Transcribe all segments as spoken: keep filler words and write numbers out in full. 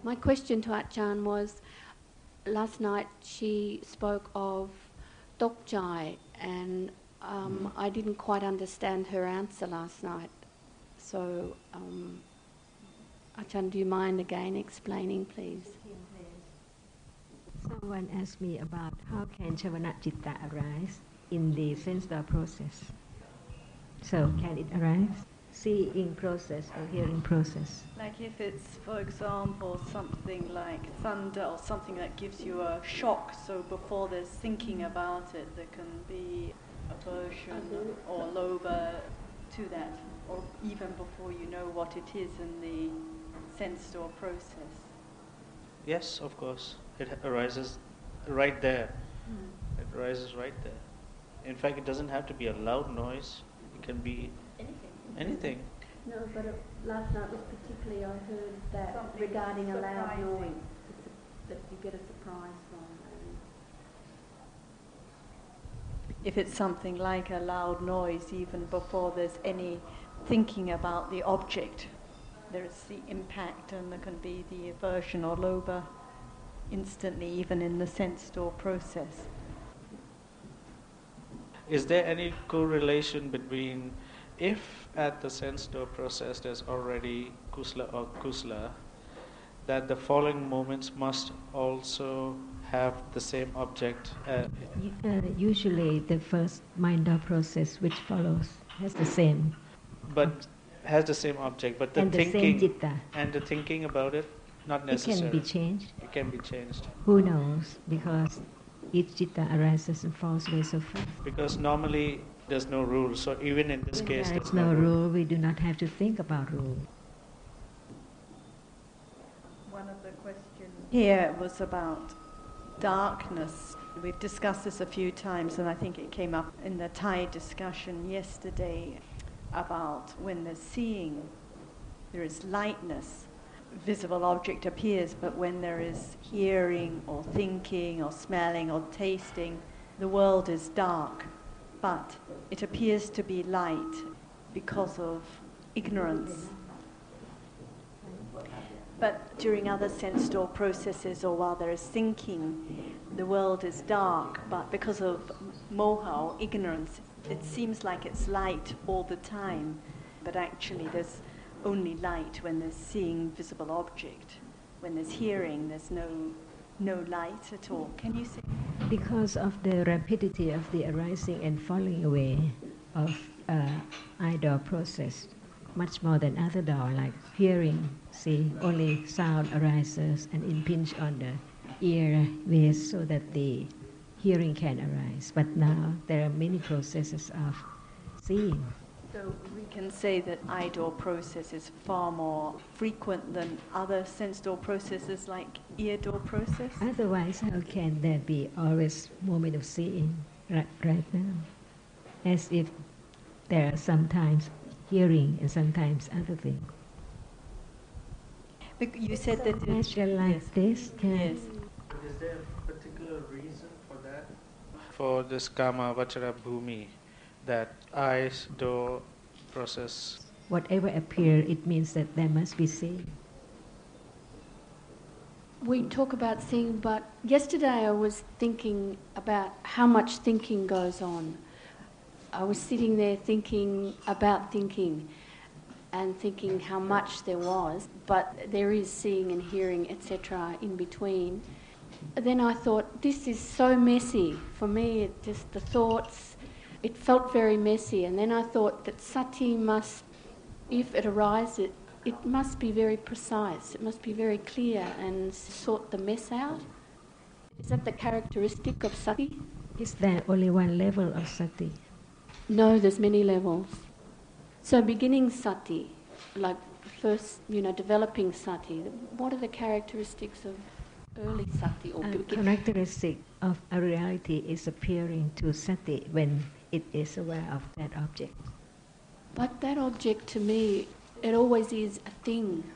My question to Achan was, last night she spoke of Tokchai, and um, I didn't quite understand her answer last night. So, um, Achan, do you mind again explaining, please? Someone asked me about how can Chavana Citta arise in the sense door process. So, can it arise? Seeing process or hearing process. Like if it's, for example, something like thunder or something that gives you a shock, so before there's thinking about it, there can be aversion or lobha to that, or even before you know what it is in the sense door process. Yes, of course. It arises right there. Mm. It arises right there. In fact, it doesn't have to be a loud noise. It can be anything. anything. No, but it, last night was particularly, I heard that Something regarding a loud surprising. noise that you get a surprise from. And If it's something like a loud noise, even before there's any thinking about the object, there's the impact and there can be the aversion or lobha instantly, even in the sense door process. Is there any correlation between if at the sense door process there's already kusla or kusla, that the following moments must also have the same object? Uh, Uh, usually the first mind door process which follows has the same. but has the same object, but the and the thinking same citta. and the thinking about it, not It necessary. can be changed. It can be changed. Who knows? Because each citta arises and falls away so fast. Because normally there's no rule, so even in this When case there there's is no rule, we do not have to think about rule. One of the questions here was about darkness. We've discussed this a few times, and I think it came up in the Thai discussion yesterday about when there's seeing, there is lightness. Visible object appears, but when there is hearing or thinking or smelling or tasting, the world is dark. But it appears to be light because of ignorance. But during other sense door processes or while there is thinking, the world is dark, but because of moha or ignorance, it seems like it's light all the time, but actually there's only light when there's seeing visible object. When there's hearing, there's no no light at all. Can you say? Because of the rapidity of the arising and falling away of uh, eye door process, much more than other door, like hearing, see, only sound arises and impinge on the ear ways so that the hearing can arise. But now there are many processes of seeing. So we can say that eye door process is far more frequent than other sense door processes like ear door process? Otherwise, how can there be always moment of seeing right, right now? As if there are sometimes hearing and sometimes other things. Bec- You said that... Natural like yes. this can... Yes. Is there a particular reason for that? For this kama vachara bhumi, that eyes, door, process. Whatever appear, it means that there must be seeing. we talk about seeing, but yesterday I was thinking about how much thinking goes on. I was sitting there thinking about thinking and thinking how much there was, but there is seeing and hearing, et cetera in between. Then I thought, this is so messy. For me, it just the thoughts, it felt very messy. And then I thought that sati must, if it arises, it must be very precise. It must be very clear and sort the mess out. Is that the characteristic of sati? Is there only one level of sati? No, there's many levels. So beginning sati, like first, you know, developing sati, what are the characteristics of early sati? Or A begin- characteristic of a reality is appearing to sati when it is aware of that object. But that object to me, it always is a thing.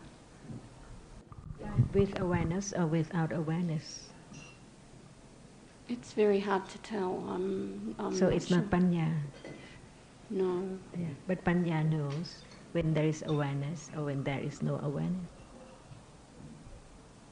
With awareness or without awareness. It's very hard to tell. I'm, I'm So not it's sure. not panya. No. Yeah. But panya knows when there is awareness or when there is no awareness.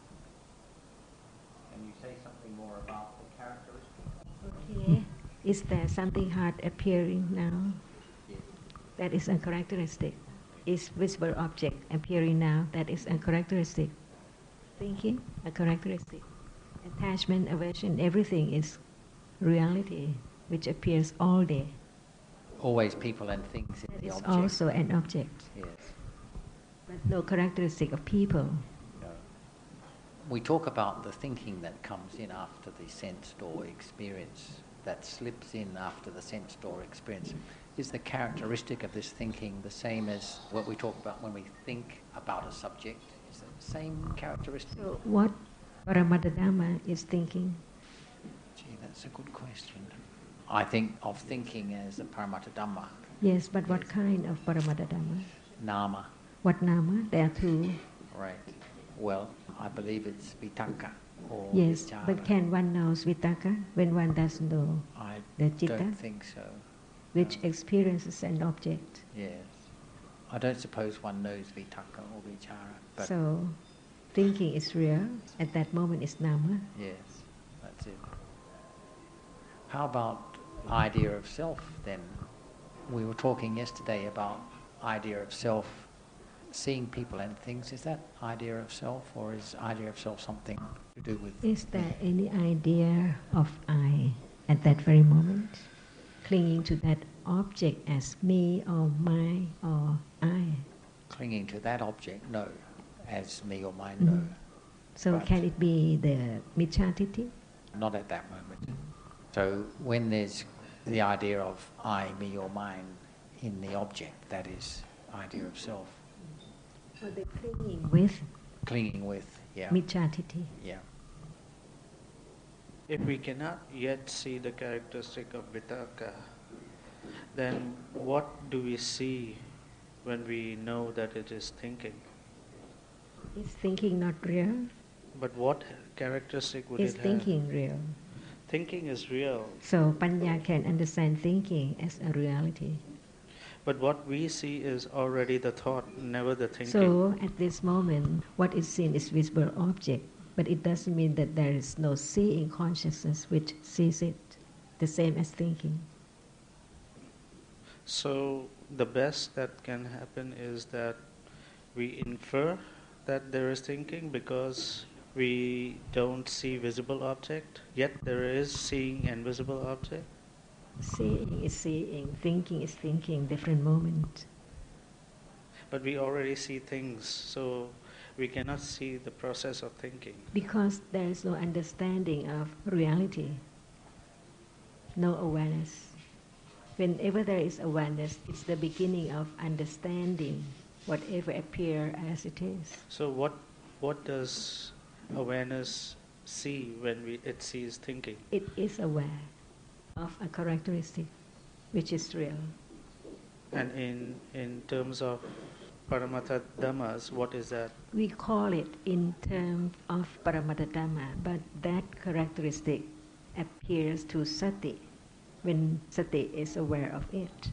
Is there something hard appearing now? Yes. That is a characteristic. Is visible object appearing now? That is a characteristic. Thinking, a characteristic. Attachment, aversion, everything is reality, which appears all day. Always people and things in That the is object. also an object, Yes. but no characteristic of people. No. We talk about the thinking that comes in after the sensed or experience, that slips in after the sensed or experience. Is the characteristic of this thinking the same as what we talk about when we think about a subject? Is it the same characteristic? So what Paramatma is thinking? Gee, that's a good question. I think of thinking as the Paramatta Dhamma, Yes, but what kind of Paramatma? nama. What nama? There are two. Right. Well, I believe it's vitakka or Yes, vichara. but can one know vitaka when one doesn't know I the citta, don't think so. which No. experiences an object? Yes. I don't suppose one knows vitakka or vichara, but So thinking is real, at that moment is nama. yes, that's it. How about idea of self then? We were talking yesterday about idea of self, seeing people and things. Is that idea of self, or is idea of self something to do with... Is there any idea of I at that very moment? Clinging to that object as me or my or I. Clinging to that object, no. As me or mine, no. Mhm. So Right. can it be the micchātiti? Not at that moment. So when there's the idea of I, me or mine in the object, that is idea of self. Or the clinging with Clinging with, yeah. micchātiti? Yeah. If we cannot yet see the characteristic of vitakka, then what do we see when we know that it is thinking? Is thinking not real? But what characteristic would Is it thinking have? real? Thinking is real, So Panya can understand thinking as a reality. but what we see is already the thought, never the thinking. So at this moment, what is seen is visible object, but it doesn't mean that there is no seeing consciousness which sees it, the same as thinking. So the best that can happen is that we infer that there is thinking because we don't see visible object, yet there is seeing and visible object. Seeing is seeing, thinking is thinking, different moment. But we already see things, so we cannot see the process of thinking. Because there is no understanding of reality, no awareness. Whenever there is awareness, it's the beginning of understanding whatever appear as it is. So what what does awareness see when we, it sees thinking? It is aware of a characteristic which is real. And in, in terms of Paramatta Dhammas, what is that? We call it in terms of Paramatta Dhamma, but that characteristic appears to sati when sati is aware of it.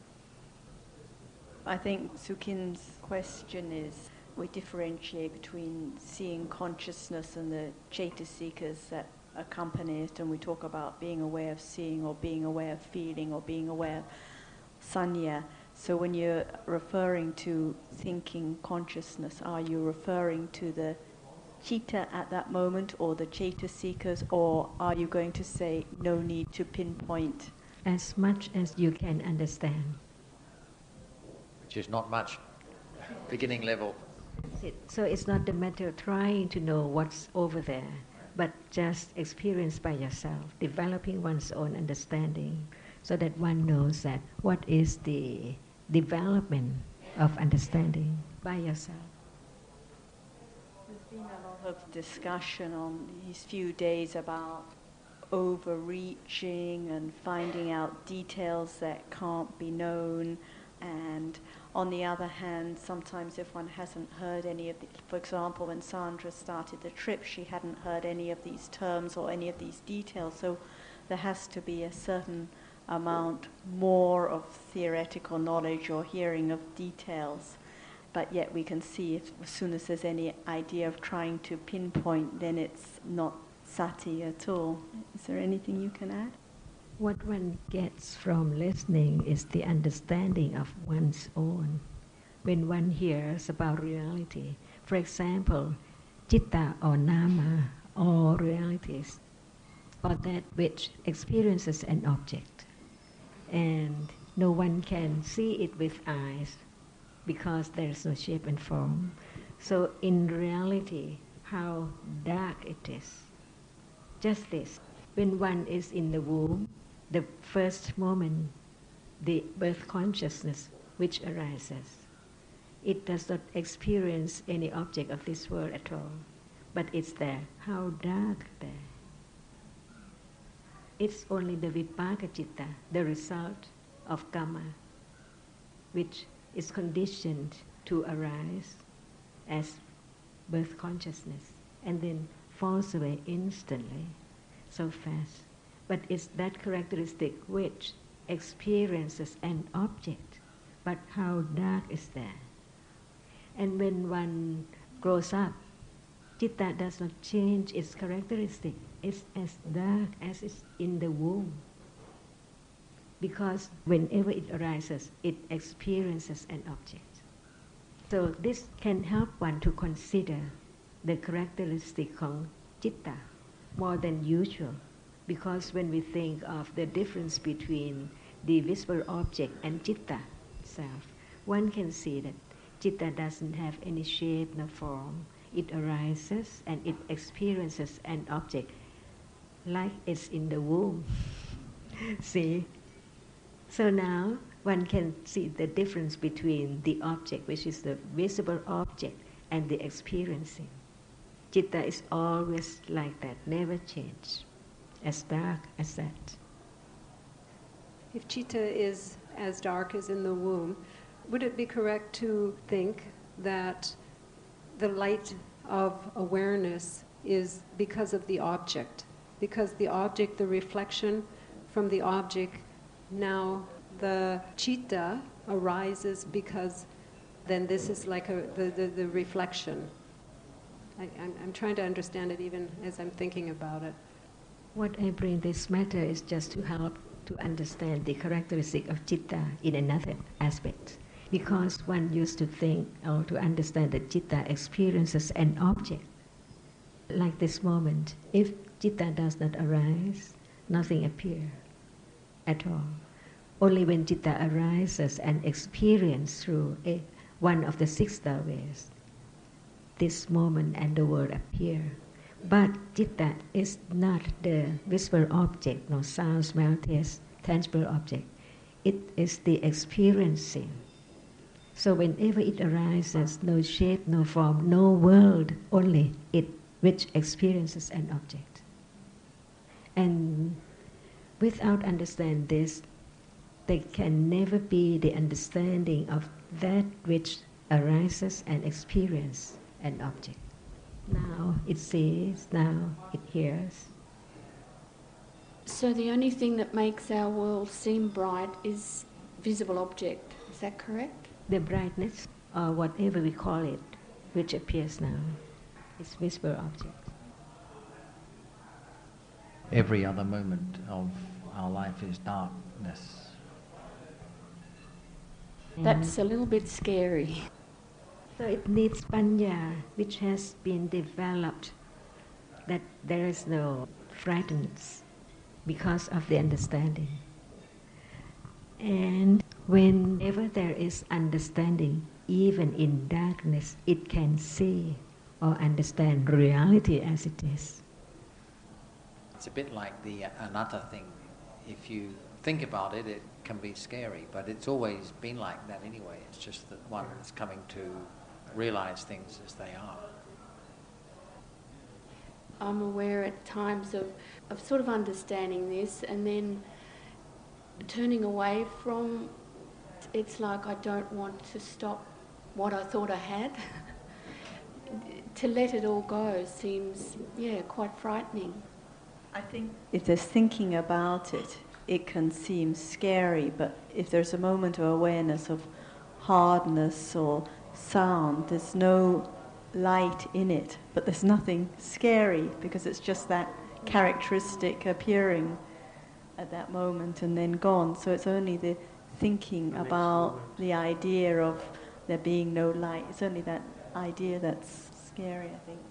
I think Sukin's question is, we differentiate between seeing consciousness and the chaitasikas that accompany it, and we talk about being aware of seeing or being aware of feeling or being aware of sanya. So when you're referring to thinking consciousness, are you referring to the citta at that moment or the chaitasikas, or are you going to say no need to pinpoint? As much as you can understand. Which is not much. Beginning level. That's it. So it's not the matter of trying to know what's over there, but just experience by yourself, developing one's own understanding, so that one knows that what is the development of understanding by yourself. There's been a lot of discussion on these few days about overreaching and finding out details that can't be known, and on the other hand, sometimes if one hasn't heard any of the, for example, when Sandra started the trip, she hadn't heard any of these terms or any of these details, so there has to be a certain amount more of theoretical knowledge or hearing of details. But yet we can see if, as soon as there's any idea of trying to pinpoint, then it's not sati at all. Is there anything you can add? What one gets from listening is the understanding of one's own. When one hears about reality, for example, citta or nama, or realities, or that which experiences an object, and no one can see it with eyes because there is no shape and form. So in reality, how dark it is. Just this, when one is in the womb, the first moment, the birth consciousness which arises, it does not experience any object of this world at all, but it's there. How dark there. It's only the vipaka citta, the result of karma, which is conditioned to arise as birth consciousness and then falls away instantly, so fast. But it's that characteristic which experiences an object, but how dark is there. And when one grows up, citta does not change its characteristic. It's as dark as it's in the womb. Because whenever it arises, it experiences an object. So this can help one to consider the characteristic of citta more than usual. Because when we think of the difference between the visible object and citta itself, one can see that citta doesn't have any shape nor form. It arises and it experiences an object like it's in the womb. See? So now one can see the difference between the object, which is the visible object, and the experiencing. Citta is always like that, never change, as dark as that. If citta is as dark as in the womb, would it be correct to think that the light of awareness is because of the object? Because the object, the reflection from the object, now the citta arises because then this is like a, the, the, the reflection. I, I'm, I'm trying to understand it even as I'm thinking about it. What I bring this matter is just to help to understand the characteristic of citta in another aspect. Because one used to think or to understand that citta experiences an object. Like this moment, if citta does not arise, nothing appears at all. Only when citta arises and experiences through a, one of the six Tao ways, this moment and the world appear. But citta is not the visible object, no sound, smell, taste, tangible object. It is the experiencing. So whenever it arises, no shape, no form, no world, only it which experiences an object. And without understanding this, there can never be the understanding of that which arises and experiences an object. Now it sees, now it hears. So the only thing that makes our world seem bright is visible object. Is that correct? The brightness, or whatever we call it, which appears now, is visible object. Every other moment of our life is darkness. That's a little bit scary. So it needs panya, which has been developed, that there is no frightenness because of the understanding. And whenever there is understanding, even in darkness, it can see or understand reality as it is. It's a bit like the anatta thing. If you think about it, it can be scary, but it's always been like that anyway. It's just that one is coming to realize things as they are. I'm aware at times of, of sort of understanding this and then turning away from. It's like I don't want to stop what I thought I had. To let it all go seems, yeah, quite frightening. I think if there's thinking about it, it can seem scary, but if there's a moment of awareness of hardness or sound, there's no light in it, but there's nothing scary because it's just that characteristic appearing. at that moment and then gone. So it's only the thinking The next about moment. the idea of there being no light. It's only that idea that's scary, I think.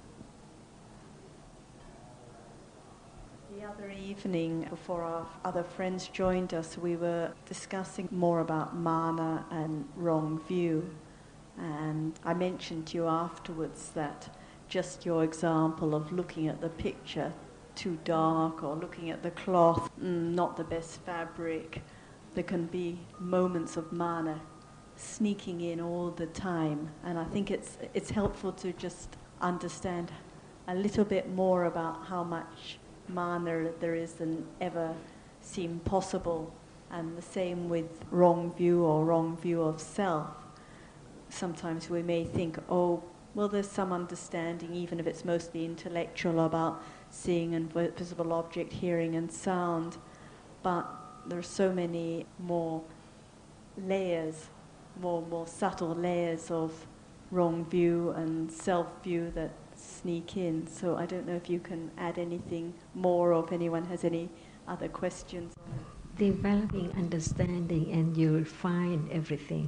The other evening, before our other friends joined us, we were discussing more about mana and wrong view. And I mentioned to you afterwards that just your example of looking at the picture too dark or looking at the cloth, mm, not the best fabric, there can be moments of mana sneaking in all the time. And I think it's it's helpful to just understand a little bit more about how much mana there is than ever seemed possible. And the same with wrong view or wrong view of self. Sometimes we may think, oh, well, there's some understanding, even if it's mostly intellectual, about seeing and visible object, hearing and sound. But there are so many more layers, more more subtle layers of wrong view and self-view that sneak in. So I don't know if you can add anything more, or if anyone has any other questions. Developing understanding and you'll find everything.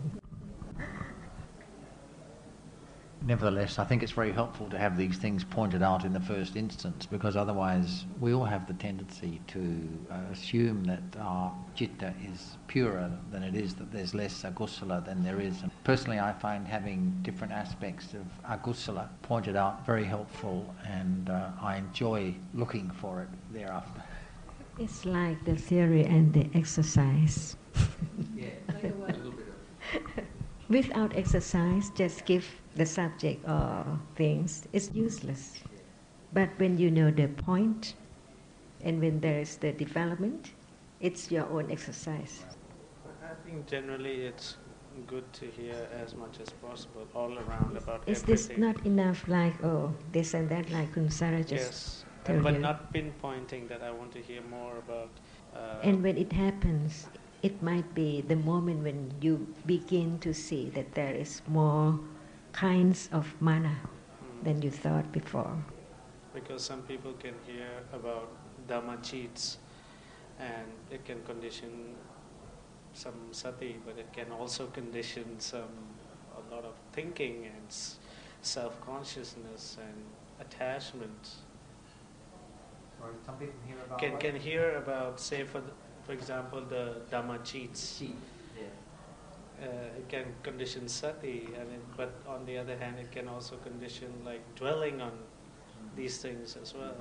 Nevertheless, I think it's very helpful to have these things pointed out in the first instance, because otherwise we all have the tendency to uh, assume that our citta is purer than it is, that there's less agusala than there is. And personally, I find having different aspects of agusala pointed out very helpful, and uh, I enjoy looking for it thereafter. It's like the theory and the exercise. Yeah, a little bit of. Without exercise, just give the subject or things, it's useless. But when you know the point, and when there is the development, it's your own exercise. I think generally it's good to hear as much as possible all around about Is everything. this not enough, like, oh, this and that, like Kun Sarah just Yes, told but you? not pinpointing that I want to hear more about. Uh, And when it happens, it might be the moment when you begin to see that there is more kinds of mana mm, than you thought before. because some people can hear about Dhamma cheats, and it can condition some sati, but it can also condition some a lot of thinking and s- self-consciousness and attachment. Sorry, some people hear about Can what? can hear about, say for the, for example, the Dhamma cheats. Cheat, yeah. Uh, it can condition sati, and it, but on the other hand, it can also condition like dwelling on these things as well.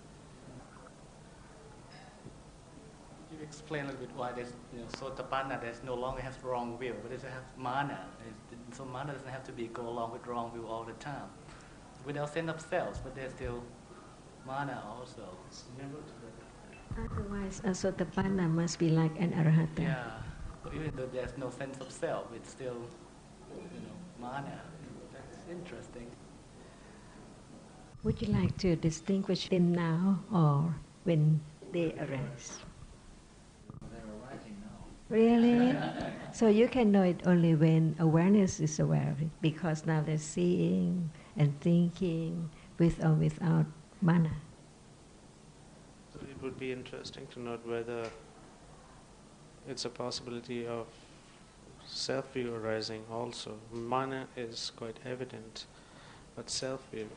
Could you explain a little bit why there's, you know, Sotapanna there's no longer has wrong view, but it has mana. It's, so mana doesn't have to be go along with wrong view all the time. Without sense of self, but there's still mana also. Otherwise, a Sotapanna must be like an Arahata. Yeah. So even though there's no sense of self, it's still, you know, mana. That's interesting. Would you like to distinguish them now or when they arise? They're arising now. Really? So you can know it only when awareness is aware of it, because now they're seeing and thinking with or without mana. So it would be interesting to note whether it's a possibility of self-view arising also. Mana is quite evident, but self-view,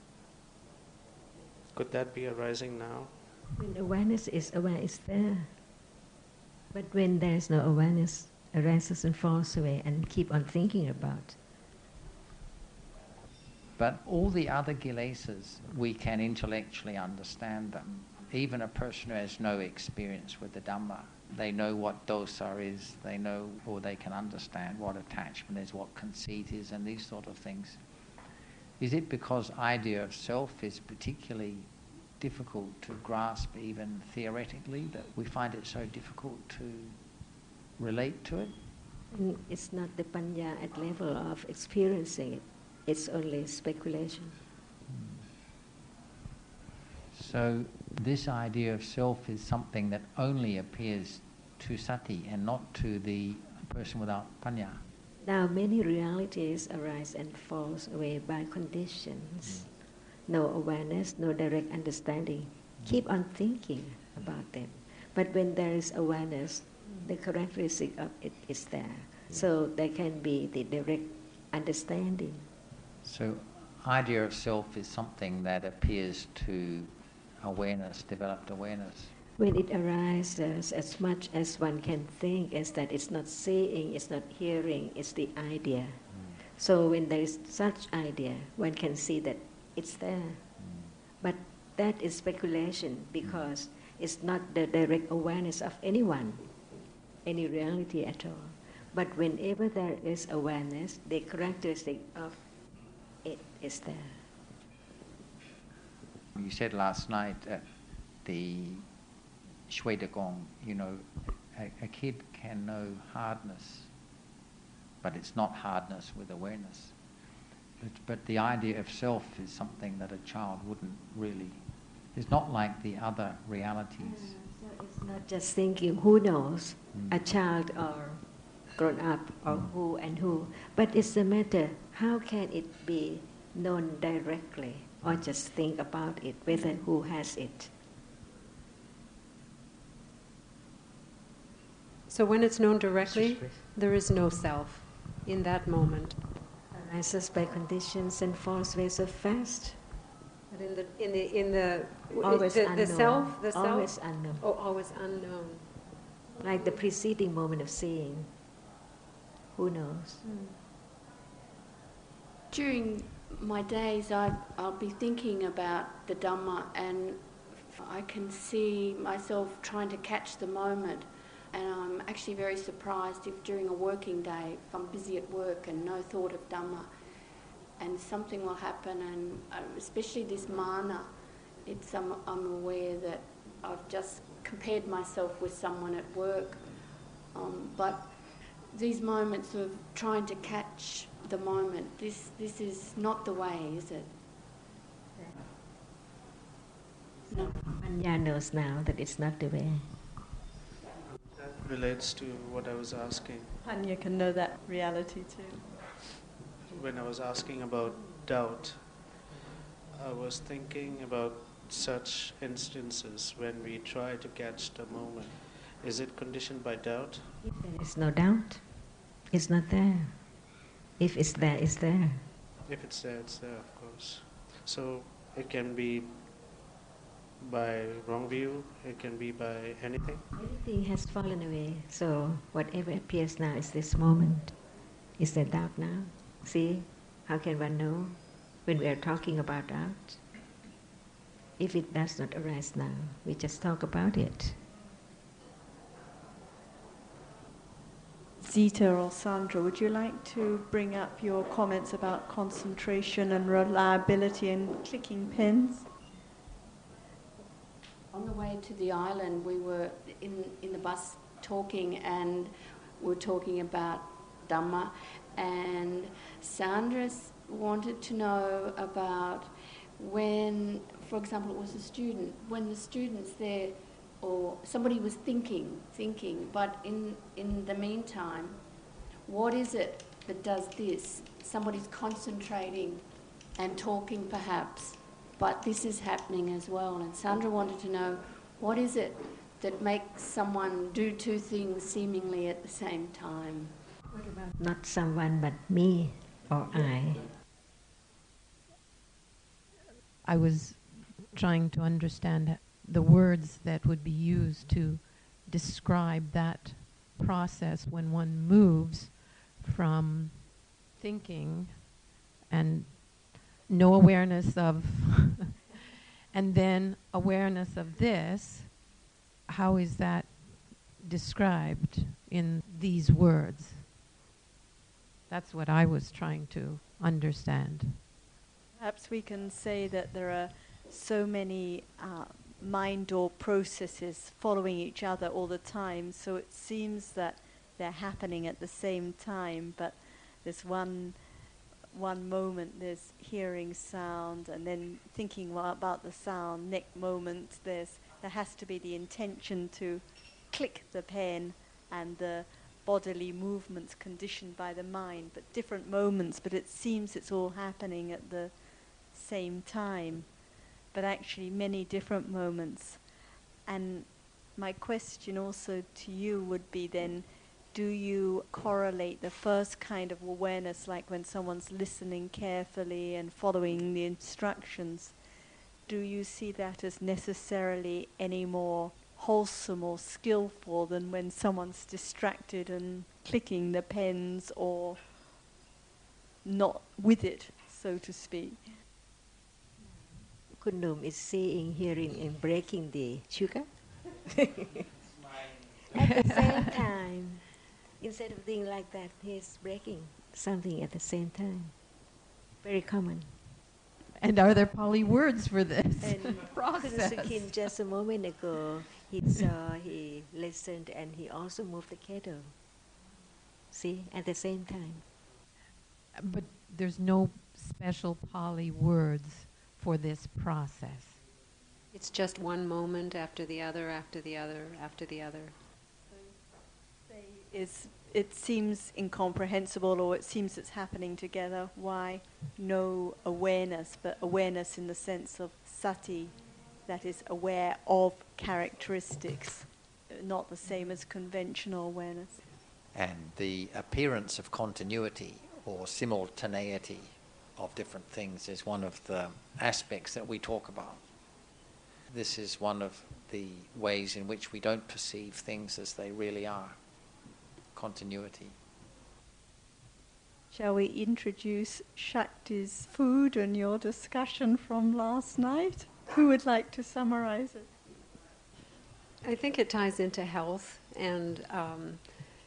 could that be arising now? When awareness is aware, it's there. But when there's no awareness, arises and falls away and keep on thinking about. But all the other kilesas, we can intellectually understand them. Even a person who has no experience with the Dhamma, they know what dosa is, they know, or they can understand what attachment is, what conceit is, and these sort of things. Is it because idea of self is particularly difficult to grasp even theoretically that we find it so difficult to relate to it? And it's not the panya at level of experiencing it. It's only speculation. So this idea of self is something that only appears to sati and not to the person without panya. Now many realities arise and falls away by conditions. No awareness, no direct understanding. Keep on thinking about them. But when there is awareness, the characteristic of it is there. So there can be the direct understanding. So idea of self is something that appears to awareness, developed awareness. When it arises, as much as one can think, is that it's not seeing, it's not hearing, it's the idea. Mm. So when there is such idea, one can see that it's there. Mm. But that is speculation, because mm. it's not the direct awareness of anyone, any reality at all. But whenever there is awareness, the characteristic of it is there. You said last night at the Shui De Gong, you know, a, a kid can know hardness, but it's not hardness with awareness. But, but the idea of self is something that a child wouldn't really, it's not like the other realities. Mm, so it's not just thinking who knows, mm. a child or grown up or mm. who and who, but it's a matter, how can it be known directly, or just think about it, whether who has it. So when it's known directly, there is no self in that moment. Arises by conditions and false ways of fast. But in the in the in the always the, unknown. the self, the always self, unknown. Oh, always unknown. Like the preceding moment of seeing. Who knows? Mm. During my days, I, I'll be thinking about the Dhamma, and I can see myself trying to catch the moment. And I'm actually very surprised if during a working day, if I'm busy at work and no thought of Dhamma, and something will happen, and uh, especially this mana, it's um, I'm aware that I've just compared myself with someone at work. Um, but these moments of trying to catch the moment, this this is not the way, is it? No. Panya knows now that it's not the way. That relates to what I was asking. Panya can know that reality too. When I was asking about doubt, I was thinking about such instances when we try to catch the moment. Is it conditioned by doubt? If there is no doubt, it's not there. If it's there, it's there. If it's there, it's there, of course. So it can be by wrong view, it can be by anything? Everything has fallen away, so whatever appears now is this moment. Is there doubt now? See, how can one know when we are talking about doubt? If it does not arise now, we just talk about it. Zita or Sandra, would you like to bring up your comments about concentration and reliability and clicking pins? On the way to the island, we were in, in the bus talking, and we were talking about Dhamma, and Sandra wanted to know about when, for example, it was a student, when the student's there, or somebody was thinking, thinking, but in, in the meantime, what is it that does this? Somebody's concentrating and talking perhaps, but this is happening as well. And Sandra wanted to know, what is it that makes someone do two things seemingly at the same time? What about not someone but me or I? I was trying to understand the words that would be used to describe that process when one moves from thinking and no awareness of and then awareness of this. How is that described in these words? That's what I was trying to understand. Perhaps we can say that there are so many uh, mind or processes following each other all the time, so it seems that they're happening at the same time, but there's one one moment there's hearing sound, and then thinking about the sound. Next moment there's there has to be the intention to click the pen, and the bodily movements conditioned by the mind, but different moments, but it seems it's all happening at the same time, but actually many different moments. And My question also to you would be then, do you correlate the first kind of awareness, like when someone's listening carefully and following the instructions, do you see that as necessarily any more wholesome or skillful than when someone's distracted and clicking the pens or not with it, so to speak? Kundum is seeing, hearing, and breaking the sugar. At the same time, instead of being like that, he's breaking something at the same time. Very common. And are there Pali words for this And process? Sukin just a moment ago, he saw, he listened, and he also moved the kettle. See, at the same time. But there's no special Pali words for this process. It's just one moment after the other, after the other, after the other. Is it seems incomprehensible, or it seems it's happening together. Why no awareness, but awareness in the sense of sati, that is aware of characteristics, not the same as conventional awareness. And the appearance of continuity or simultaneity of different things is one of the aspects that we talk about. This is one of the ways in which we don't perceive things as they really are. Continuity. Shall we introduce Shakti's food and your discussion from last night? Who would like to summarize it? I think it ties into health, and um,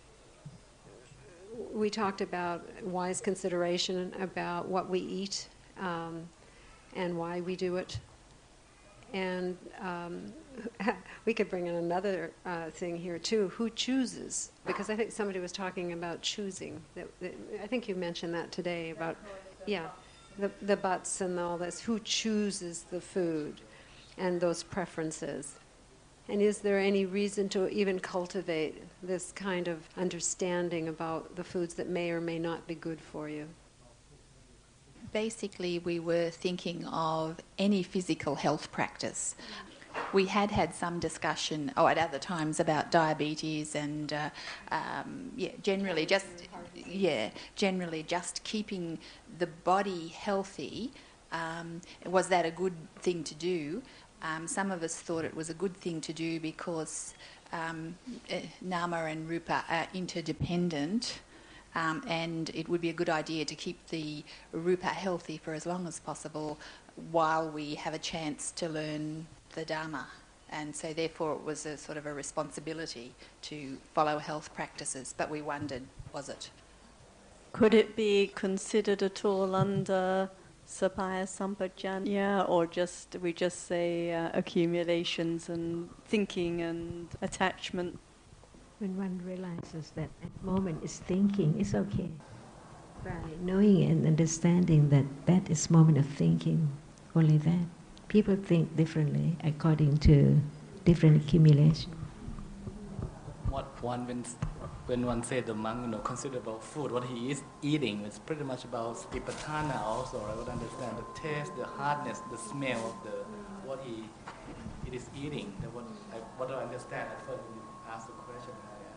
we talked about wise consideration about what we eat um, and why we do it. And um, we could bring in another uh, thing here too. Who chooses? Because I think somebody was talking about choosing. That, that, I think you mentioned that today about, yeah, the the butts and all this. Who chooses the food, and those preferences? And is there any reason to even cultivate this kind of understanding about the foods that may or may not be good for you? Basically, we were thinking of any physical health practice. We had had some discussion, oh, at other times about diabetes and, uh, um, yeah, generally just, yeah, generally just keeping the body healthy. Um, was that a good thing to do? Um, some of us thought it was a good thing to do because um, eh, Nama and Rupa are interdependent. Um, and it would be a good idea to keep the Rupa healthy for as long as possible while we have a chance to learn the Dharma. And so therefore it was a sort of a responsibility to follow health practices. But we wondered, was it? Could it be considered at all under Sapaya Sampajanya, or just we just say uh, accumulations and thinking and attachment? When one realizes that at the moment is thinking, it's okay. Right. Knowing and understanding that that is moment of thinking, only that. People think differently according to different accumulation. What one when when one said the monk, you know, consider about food, what he is eating, it's pretty much about satipatthana also. I would understand the taste, the hardness, the smell of the what he it is eating. The what I, what do I understand at first when you ask the question.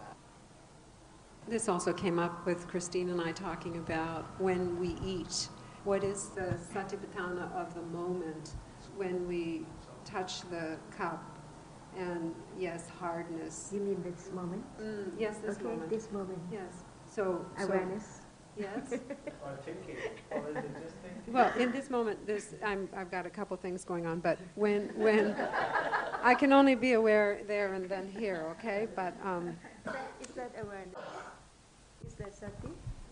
This also came up with Christine and I talking about when we eat. What is the satipatthana of the moment when we touch the cup? And yes, hardness. You mean this moment? Mm, yes, this okay, moment. this moment. Yes. So awareness. So, yes. Or thinking, or is it just thinking? Well, in this moment, this I'm, I've got a couple things going on, but when when I can only be aware there and then here, okay? But um, Is that, is that awareness? Is that sati?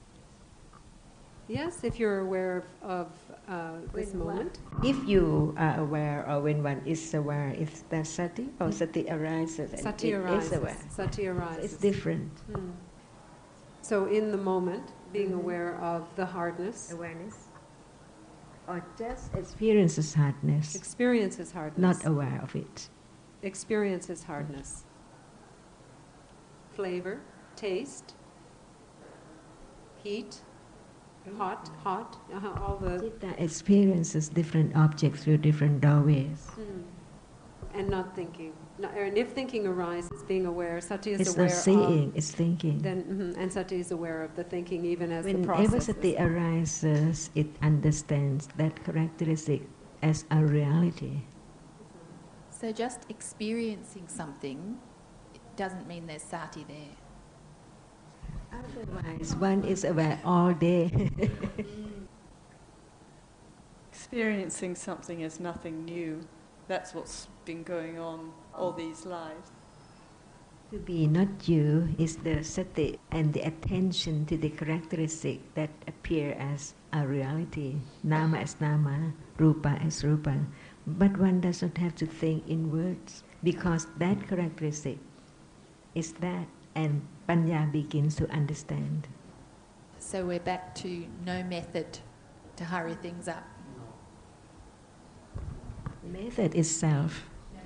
yes, if you're aware of, of uh, this When moment. One, if you are aware, or when one is aware, is that sati? Or sati arises? And Sati it arises. Is aware. Sati arises. It's different. Hmm. So in the moment, being mm-hmm. aware of the hardness. Awareness. Or just experiences hardness. Experiences hardness. Not aware of it. Experiences hardness. Flavor, taste, heat, hot, hot, uh, all the... Citta experiences different objects through different doorways. Mm. and not thinking. No, and if thinking arises, being aware, sati is It's aware not seeing, of. it's thinking. Then, mhm, and sati is aware of the thinking even as the Whenever process sati is. arises, it understands that characteristic as a reality. So just experiencing something doesn't mean there's sati there. Otherwise, one is aware all day. Experiencing something is nothing new. That's what's been going on all these lives. To be not you is the sati and the attention to the characteristic that appear as a reality, nama as nama, rupa as rupa. But one does not have to think in words because that characteristic is that, and panya begins to understand. So we're back to no method to hurry things up. Method is self.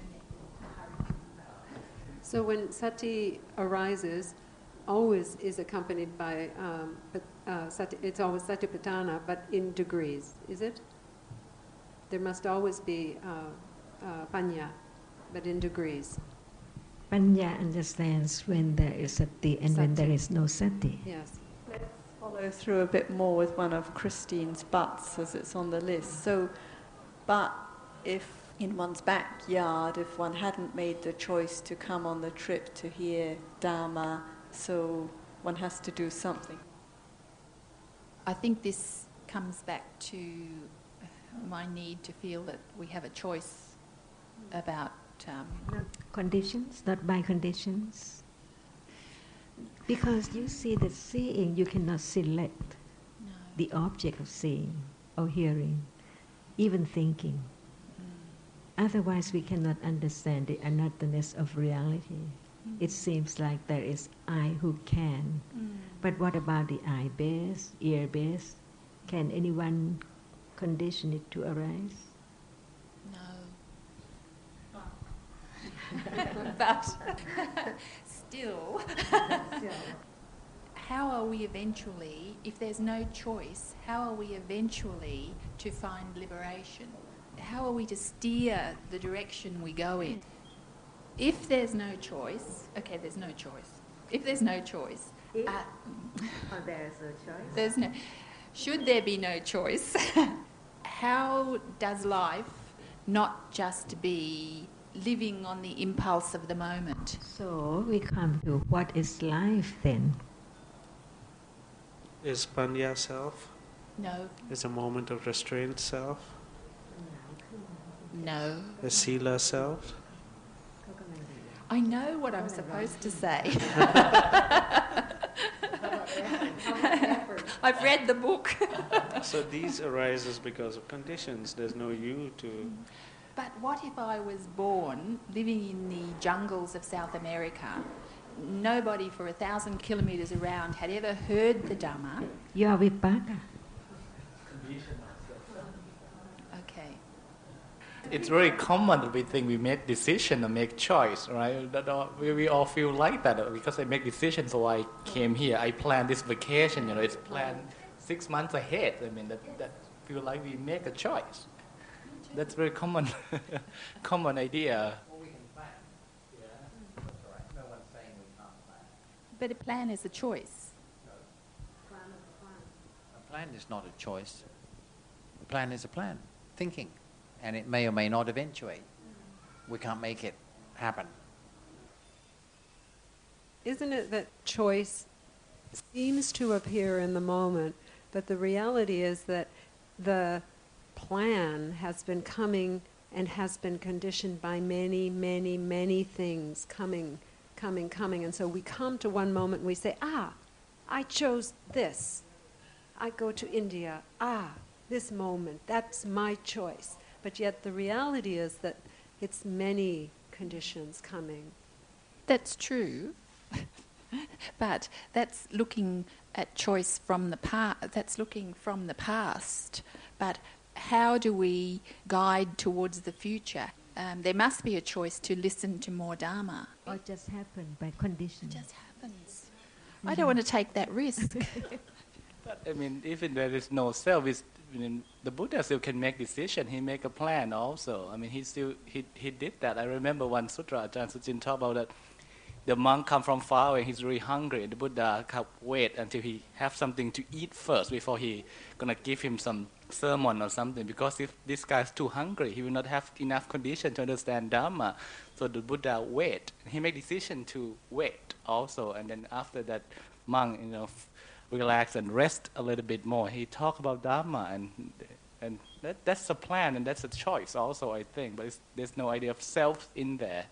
So when sati arises, always is accompanied by um, uh, sati, it's always satipatthana, but in degrees, is it? There must always be uh, uh, panya, but in degrees. Panya understands when there is sati and Sati. when there is no sati. Yes. Let's follow through a bit more with one of Christine's buts as it's on the list. So, but if in one's backyard, if one hadn't made the choice to come on the trip to hear Dharma, so one has to do something. I think this comes back to my need to feel that we have a choice about um, Conditions, not by conditions. Because you see that seeing, you cannot select no. the object of seeing or hearing, even thinking. Otherwise, we cannot understand the unearthness of reality. Mm. It seems like there is I who can. Mm. But what about the eye base, ear base? Can anyone condition it to arise? No. But still, how are we eventually, if there's no choice, how are we eventually to find liberation? How are we to steer the direction we go in? If there's no choice, okay, there's no choice. If there's no choice, if, uh, oh, there's no choice. There's no. Should there be no choice, how does life not just be living on the impulse of the moment? So we come to what is life then? Is panya self? No. Is a moment of restraint self? No. Is sila self? I know what I'm supposed to say. I've read the book. So these arises because of conditions. There's no you to... But what if I was born living in the jungles of South America? Nobody for a thousand kilometres around had ever heard the Dhamma. You are vipaka. Okay. It's very common that we think we make decision or make choice, right? That all, we, we all feel like that because I make decisions. So I came here. I planned this vacation. You know, it's planned six months ahead. I mean, that that feel like we make a choice. That's very common, common idea. But a plan is a choice. A plan is not a choice. A plan is a plan, thinking. And it may or may not eventuate. We can't make it happen. Isn't it that choice seems to appear in the moment, but the reality is that the plan has been coming and has been conditioned by many, many, many things coming, coming, coming. And so we come to one moment and we say, ah, I chose this. I go to India. Ah, this moment, that's my choice. But yet the reality is that it's many conditions coming. That's true. But that's looking at choice from the past. That's looking from the past. But how do we guide towards the future? Um, there must be a choice to listen to more Dharma. Or just happen by condition. It just happens. Mm-hmm. I don't want to take that risk. But I mean, even there is no self, is I mean, the Buddha still can make decision. He make a plan also. I mean, he still he he did that. I remember one sutra, Ajahn Sujin talked about that. The monk come from far away. He's really hungry. The Buddha can wait until he have something to eat first before he gonna give him some sermon or something. Because if this guy is too hungry, he will not have enough condition to understand Dhamma. So the Buddha wait. He make decision to wait also, and then after that, monk, you know, relax and rest a little bit more. He talk about Dhamma, and and that, that's a plan and that's a choice also, I think. But it's, there's no idea of self in there.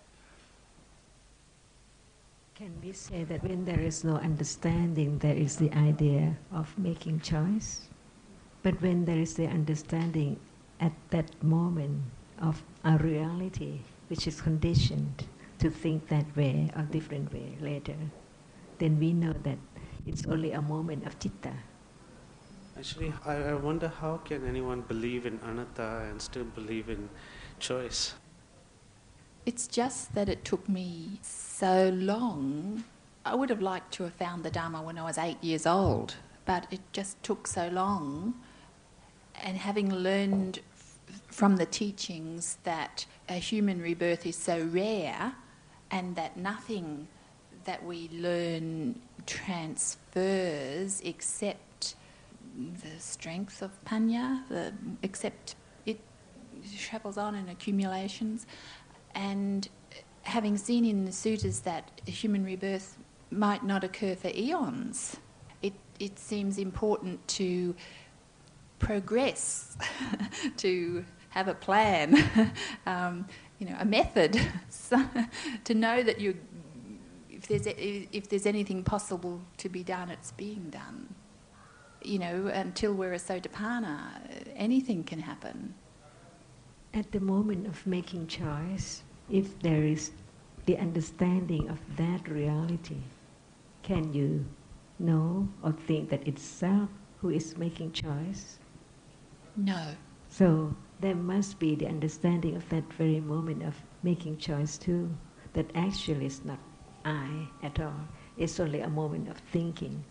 Can we say that when there is no understanding, there is the idea of making choice? But when there is the understanding at that moment of a reality which is conditioned to think that way or different way later, then we know that it's only a moment of citta. Actually, I, I wonder how can anyone believe in anatta and still believe in choice? It's just that it took me so long. I would have liked to have found the Dharma when I was eight years old, but it just took so long. And having learned f- from the teachings that a human rebirth is so rare and that nothing that we learn transfers except the strength of panya, the, except it travels on in accumulations. And having seen in the sutras that human rebirth might not occur for eons, it, it seems important to progress, to have a plan, um, you know, a method, so, to know that you, if there's a, if there's anything possible to be done, it's being done. You know, until we're a Sotapanna, anything can happen. At the moment of making choice, if there is the understanding of that reality, can you know or think that it's self who is making choice? No. So there must be the understanding of that very moment of making choice too, that actually it's not I at all. It's only a moment of thinking.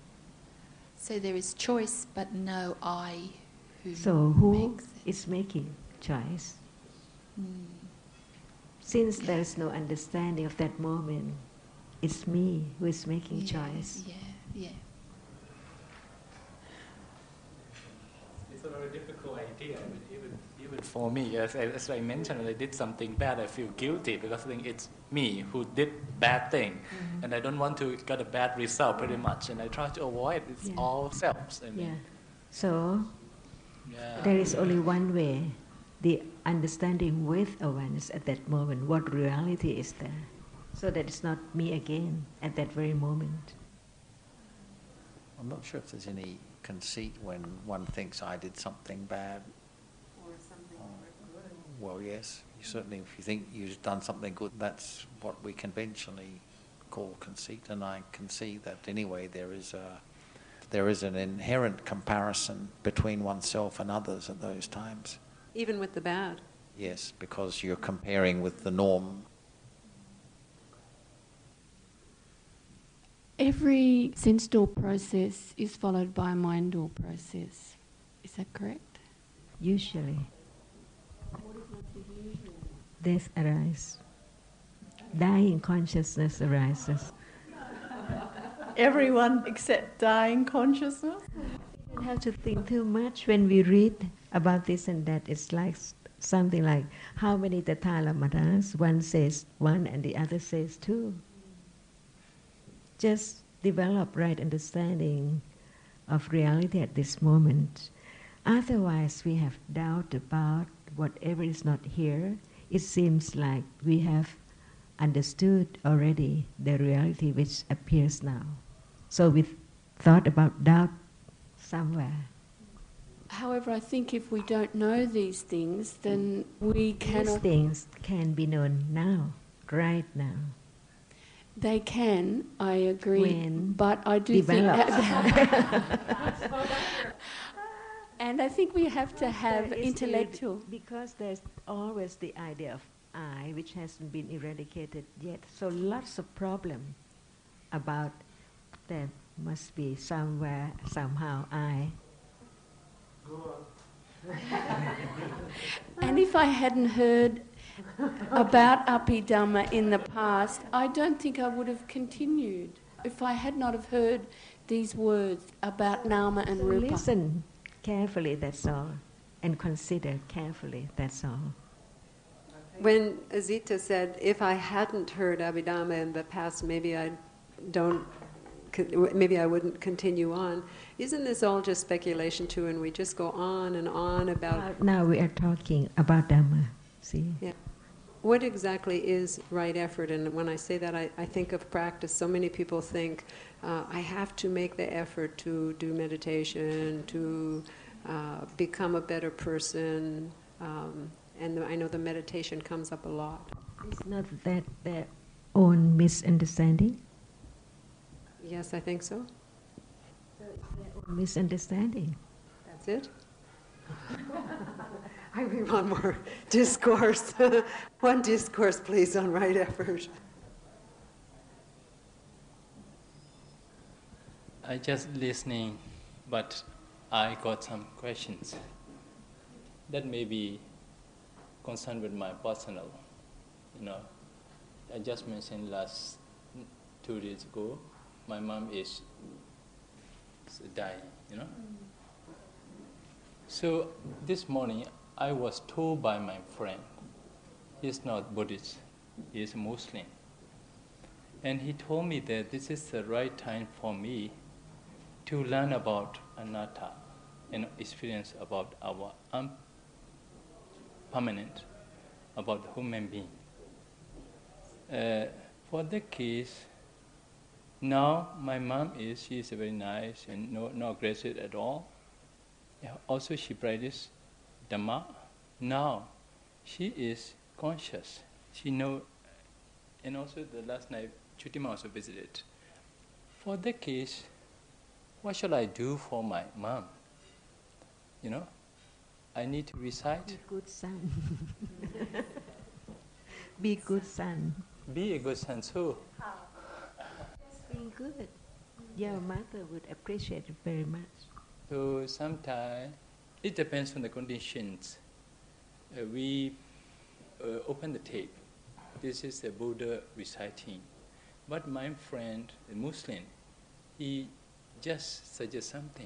So there is choice, but no I who So who makes it. is making choice? Mm. Since there is no understanding of that moment, it's me who is making Yeah, choice. yeah, yeah. It's a very difficult idea. I mean, even, even for me, as I, as I mentioned, when I did something bad, I feel guilty because I think it's me who did bad thing, mm-hmm. and I don't want to get a bad result pretty much, and I try to avoid it. It's yeah. all selves. I mean. Yeah. So yeah. there is only one way, the understanding with awareness at that moment, what reality is there, so that it's not me again at that very moment. I'm not sure if there's any conceit when one thinks I did something bad. Or something oh, good. Well, yes. You certainly, if you think you've done something good, that's what we conventionally call conceit. And I can see that anyway there is a there is an inherent comparison between oneself and others at those times. Even with the bad? Yes, because you're comparing with the norm. Every sense door process is followed by a mind door process. Is that correct? Usually. Death arises. Dying consciousness arises. Everyone except dying consciousness? We don't have to think too much when we read about this and that. It's like something like, how many Tathalamaras? One says one and the other says two. Just develop right understanding of reality at this moment. Otherwise, we have doubt about whatever is not here. It seems like we have understood already the reality which appears now. So we thought about doubt somewhere. However, I think if we don't know these things, then we cannot... These things can be known now, right now. They can, I agree, when but I do developed. think... And I think we have to have intellectual... Because there's always the idea of I, which hasn't been eradicated yet. So lots of problem about the must be somewhere, somehow I. And if I hadn't heard about Abhidhamma in the past, I don't think I would have continued. If I had not have heard these words about Nama and So Rupa. listen carefully, that's all, and consider carefully, that's all. When Azita said, if I hadn't heard Abhidhamma in the past, maybe I don't, maybe I wouldn't continue on. Isn't this all just speculation too? And we just go on and on about. Uh, now we are talking about Dhamma. See. Yeah. What exactly is right effort? And when I say that, I, I think of practice. So many people think uh, I have to make the effort to do meditation, to uh, become a better person. Um, and the, I know the meditation comes up a lot. It's not that their own misunderstanding? Yes, I think so. Misunderstanding. That's it? I really want more discourse. One discourse, please, on right effort. I just listening, but I got some questions that may be concerned with my personal. You know, I just mentioned last two days ago, my mom is dying, you know. So this morning, I was told by my friend, he's not Buddhist, he is Muslim. And he told me that this is the right time for me to learn about anatta and experience about our impermanent, about the human being. Uh, for the case, now my mom is, she is very nice and no, not aggressive at all. Also she practices Dhamma. Now she is conscious. She know, and also the last night Chutima also visited. For the case, what shall I do for my mom? You know, I need to recite. Be good son. Be good son. Be a good son too. Being good. Your mother would appreciate it very much. So sometimes it depends on the conditions. Uh, we uh, open the tape. This is the Buddha reciting. But my friend, the Muslim, he just suggests something.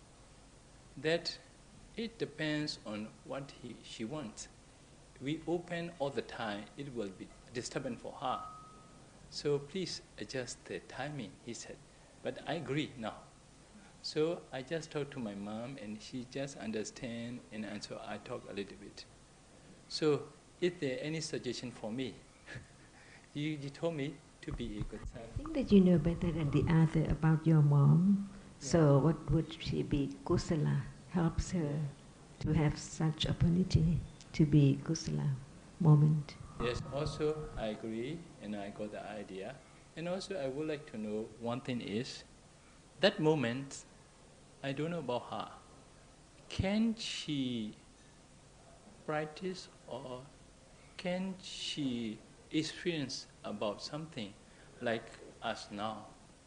That it depends on what he, she wants. We open all the time, it will be disturbance for her. So please adjust the timing, he said. But I agree now. So I just talked to my mom and she just understand, and, and so I talk a little bit. So is there any suggestion for me? you, you told me to be a good son. I think that you know better than the other about your mom. Yeah. So what would she be? Kusala helps her to have such opportunity to be Kusala moment. Yes, also I agree and I got the idea. And also I would like to know one thing is, that moment, I don't know about her. Can she practice or can she experience about something like us now?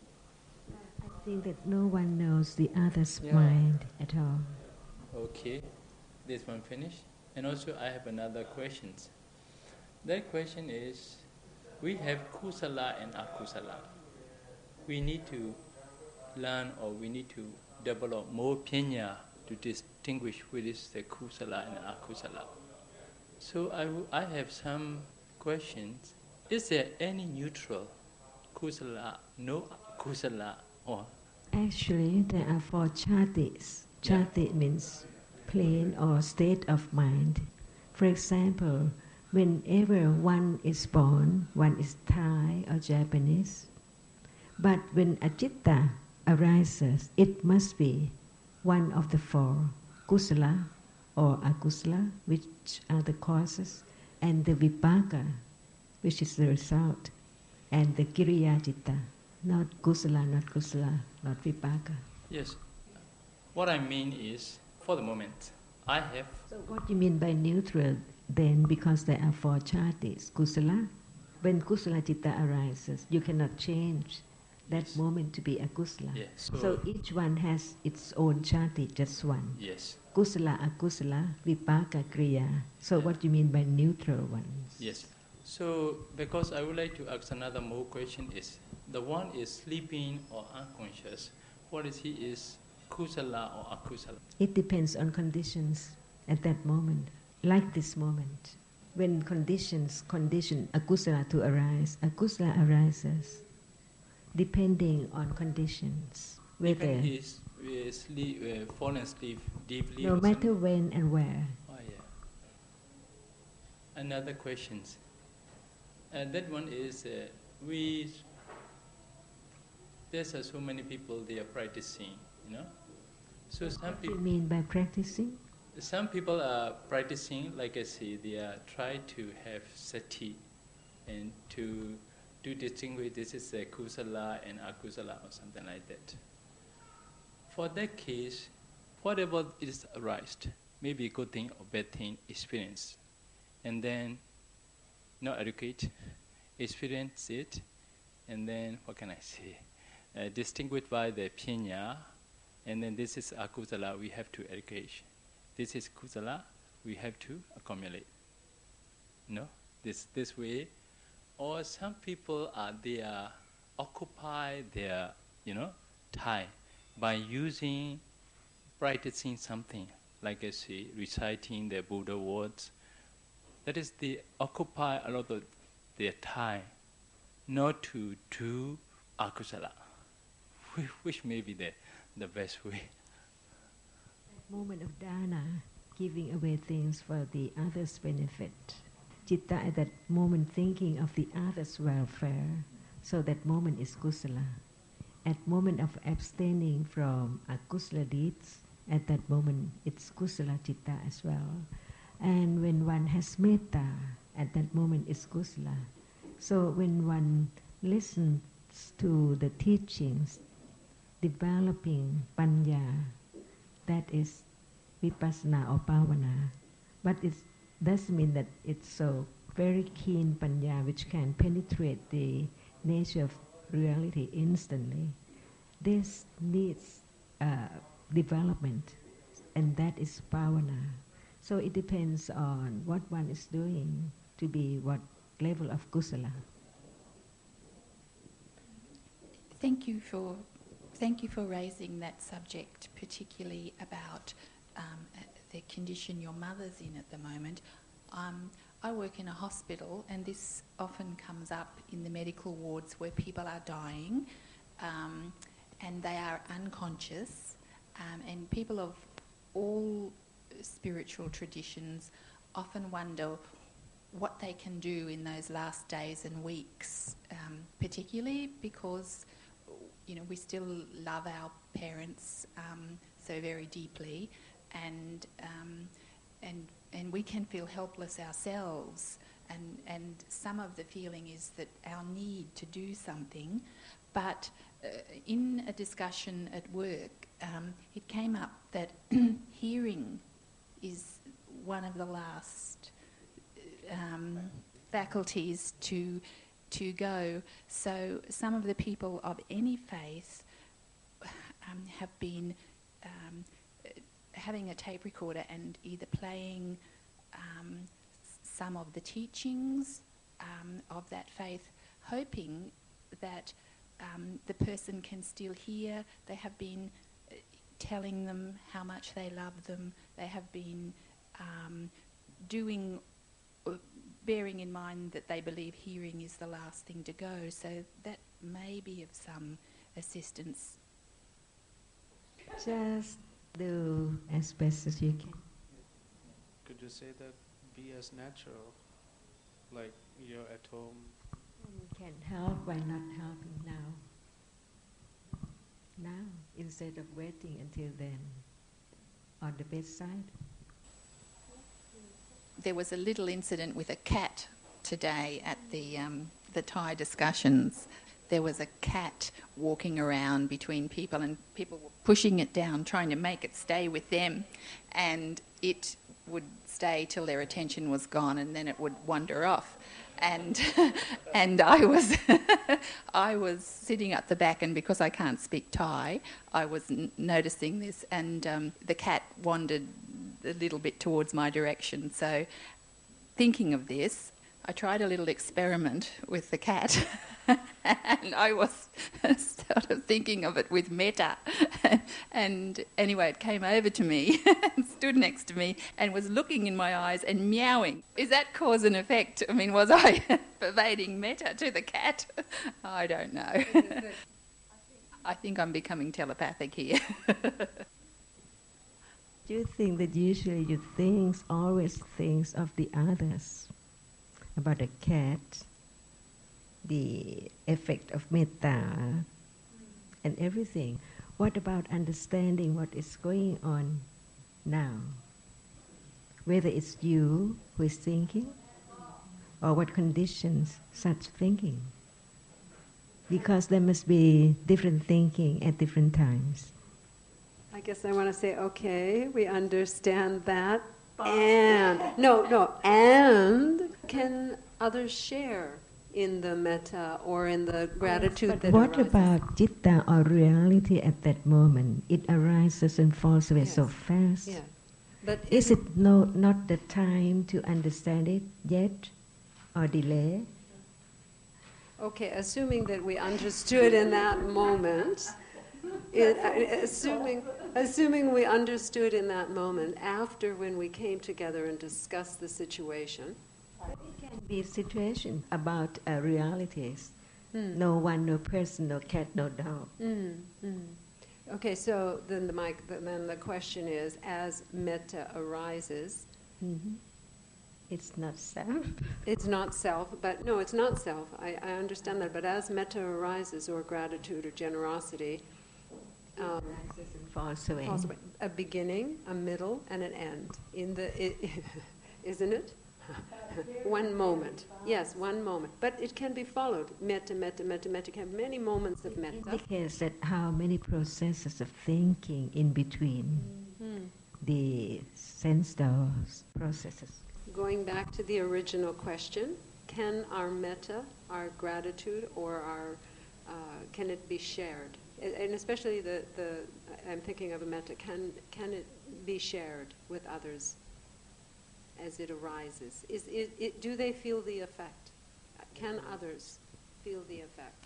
I think that no one knows the other's yeah. mind at all. Okay, this one finished. And also I have another question. That question is, we have kusala and akusala. We need to learn or we need to develop more penya to distinguish which is the kusala and akusala. So I, w- I have some questions. Is there any neutral kusala, no kusala, or? Actually, there are four chatis. Chati yeah. means plane or state of mind. For example, whenever one is born, one is Thai or Japanese. But when acitta arises, it must be one of the four, kusala or akusala, which are the causes, and the vipaka, which is the result, and the kiriya citta, not kusala, not kusala, not vipaka. Yes. What I mean is, for the moment, I have... So what do you mean by neutral then? Because there are four chatis, kusala. When kusala citta arises, you cannot change that yes. moment to be a kusala. Yes. So, So each one has its own chati, just one. yes. Kusala, akusala, vipaka, kriya. So Yeah. what do you mean by neutral ones? Yes. So, because I would like to ask another more question is, the one is sleeping or unconscious, what is he is kusala or akusala? It depends on conditions at that moment, like this moment. When conditions condition akusala to arise, akusala arises depending on conditions. Whether Even he is uh, sleep, uh, fallen asleep deeply. no or matter something? when and where. Oh, yeah. Another questions. And that one is, uh, we, there's uh, so many people they are practicing, you know. So some What do you people, mean by practicing? some people are practicing, like I say, they are try to have sati and to to distinguish this is a kusala and akusala or something like that. For that case, whatever is arised, maybe good thing or bad thing, experience, and then not educate, experience it, and then what can I say? Uh, distinguished by the pinya, and then this is akusala, we have to educate. This is kusala, we have to accumulate. No, this this way. Or some people are they are occupy their you know time by using practicing something like I say reciting the Buddha words. That is they occupy a lot of their time not to do akusala, which may be the the best way. Moment of dana, giving away things for the other's benefit. Citta at that moment thinking of the other's welfare, so that moment is kusala. At moment of abstaining from akusala deeds, at that moment it's kusala citta as well. And when one has metta, at that moment it's kusala. So when one listens to the teachings, developing panya, that is vipassana or bhavana, but it doesn't mean that it's so very keen panya which can penetrate the nature of reality instantly. This needs uh, development, and that is bhavana. So it depends on what one is doing to be what level of kusala. Thank you for thank you for raising that subject, particularly about um, the condition your mother's in at the moment. Um, I work in a hospital, and this often comes up in the medical wards where people are dying, um, and they are unconscious, um, and people of all spiritual traditions often wonder what they can do in those last days and weeks, um, particularly because, you know, we still love our parents um, so very deeply, and um, and and we can feel helpless ourselves, and and some of the feeling is that our need to do something, but uh, in a discussion at work, um, it came up that hearing is one of the last um, faculties to to go. So some of the people of any faith um, have been um, having a tape recorder and either playing um, some of the teachings um, of that faith, hoping that um, the person can still hear. They have been uh, telling them how much they love them. They have been um, doing, uh, bearing in mind that they believe hearing is the last thing to go. So that may be of some assistance. Just do as best as you can. Could you say that be as natural, like you're at home? You can help by not helping now. Now, instead of waiting until then, on the bedside. There was a little incident with a cat today at the um, the Thai discussions. There was a cat walking around between people, and people were pushing it down, trying to make it stay with them, and it would stay till their attention was gone, and then it would wander off. And and I was I was sitting at the back, and because I can't speak Thai, I was n- noticing this, and um, the cat wandered a little bit towards my direction. So, thinking of this, I tried a little experiment with the cat, and I was sort of thinking of it with metta. And anyway, it came over to me and stood next to me and was looking in my eyes and meowing. Is that cause and effect? I mean, was I pervading metta to the cat? I don't know. I think I'm becoming telepathic here. Do you think that usually you think, always thinks of the others? About a cat, the effect of metta, and everything. What about understanding what is going on now? Whether it's you who is thinking, or what conditions such thinking? Because there must be different thinking at different times. I guess I want to say, okay, we understand that. And, no, no, and can others share in the metta or in the gratitude yes, that what arises? about citta or reality at that moment? It arises and falls away Yes. so fast. Yeah. But Is it no, not the time to understand it yet, or delay? Okay, assuming that we understood in that moment, it, uh, assuming, assuming we understood in that moment, after when we came together and discussed the situation. It can be a situation about uh, realities. Mm. No one, no person, no cat, no dog. Mm, mm. Okay, so then the, mic, then the question is, as metta arises, Mm-hmm. It's not self. it's not self, but no, it's not self. I, I understand that, but as metta arises, or gratitude or generosity, um, falls away. falls away. A beginning, a middle, and an end. In the, it, isn't it? One moment. Yes, one moment. But it can be followed. Metta, metta, metta, metta. Can have many moments of metta. It indicates that how many processes of thinking in between Mm. the sense doors processes. Going back to the original question, can our metta, our gratitude, or our, uh, can it be shared? And and especially the, the, I'm thinking of a metta, can, can it be shared with others as it arises? Is it, it, do they feel the effect? Can others feel the effect?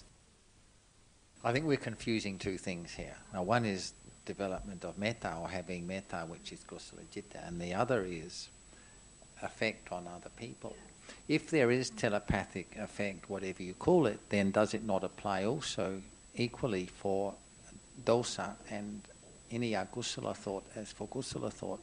I think we're confusing two things here. Now, one is development of metta, or having metta, which is kusala citta, and the other is effect on other people. If there is telepathic effect, whatever you call it, then does it not apply also equally for dosa and any akusala thought as for kusala thought?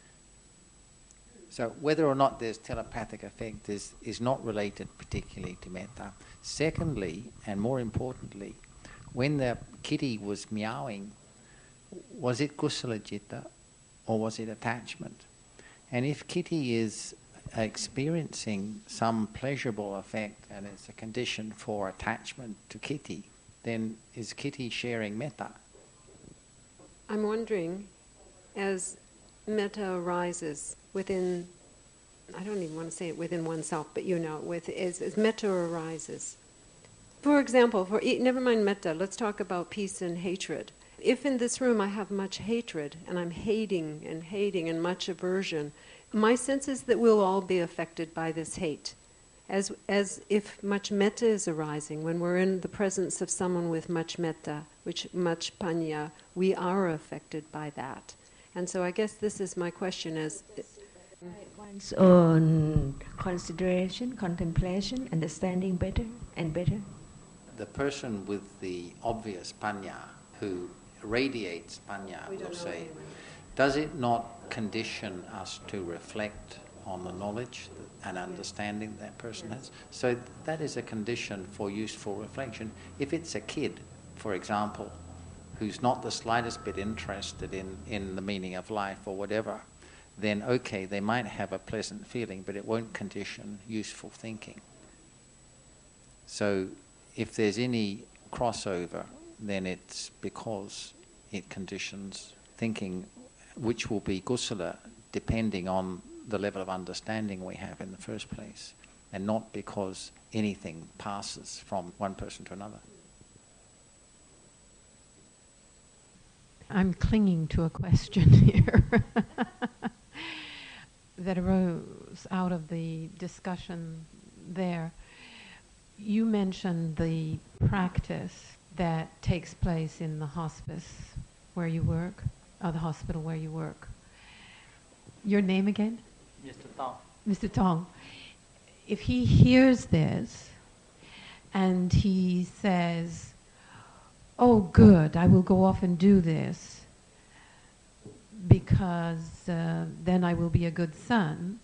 So whether or not there's telepathic effect is, is not related particularly to metta. Secondly, and more importantly, when the kitty was meowing, was it kusala citta or was it attachment? And if kitty is experiencing some pleasurable effect and it's a condition for attachment to kitty, then is kitty sharing metta? I'm wondering, as metta arises within, I don't even want to say it within oneself, but you know, with as, as metta arises. For example, for never mind metta, let's talk about peace and hatred. If in this room I have much hatred, and I'm hating and hating and much aversion, my sense is that we'll all be affected by this hate. As, as if much metta is arising, when we're in the presence of someone with much metta, which much panya, we are affected by that. And so I guess this is my question is... One's own consideration, contemplation, understanding better and better. The person with the obvious panya, who radiates panya, we'll say, does it not condition us to reflect on the knowledge and understanding that person has? So that is a condition for useful reflection. If it's a kid, for example, who's not the slightest bit interested in, in the meaning of life or whatever, then okay, they might have a pleasant feeling, but it won't condition useful thinking. So if there's any crossover, then it's because it conditions thinking, which will be kusala, depending on the level of understanding we have in the first place, and not because anything passes from one person to another. I'm clinging to a question here that arose out of the discussion there. You mentioned the practice that takes place in the hospice where you work, or the hospital where you work. Your name again? Mister Tong. Mister Tong. If he hears this and he says, oh, good, I will go off and do this because uh, then I will be a good son,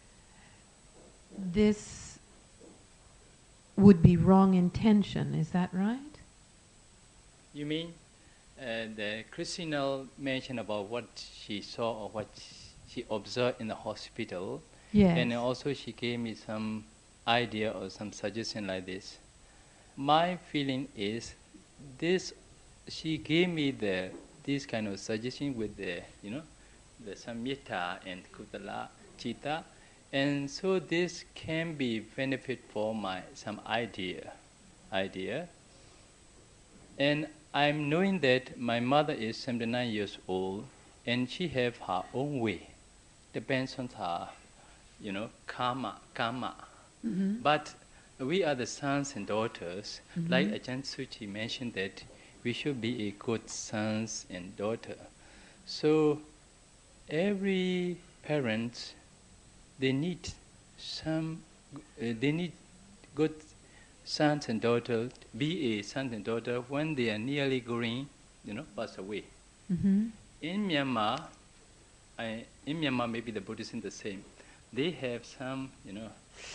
this would be wrong intention, is that right? You mean uh, the Christina mentioned about what she saw or what she observed in the hospital? Yes. And also she gave me some idea or some suggestion like this. My feeling is this, she gave me the this kind of suggestion with the, you know, the samyutta and kutala, chitta, and so this can be benefit for my some idea, idea. And I'm knowing that my mother is seventy-nine years old, and she have her own way, depends on her, you know, karma, karma. Mm-hmm. But we are the sons and daughters, Mm-hmm. like Ajahn Suchi mentioned that we should be a good sons and daughter. So every parent, they need some, uh, they need good sons and daughters, be a son and daughter when they are nearly going, you know, pass away. Mm-hmm. In Myanmar, I, in Myanmar maybe the Buddhism the same. They have some, you know,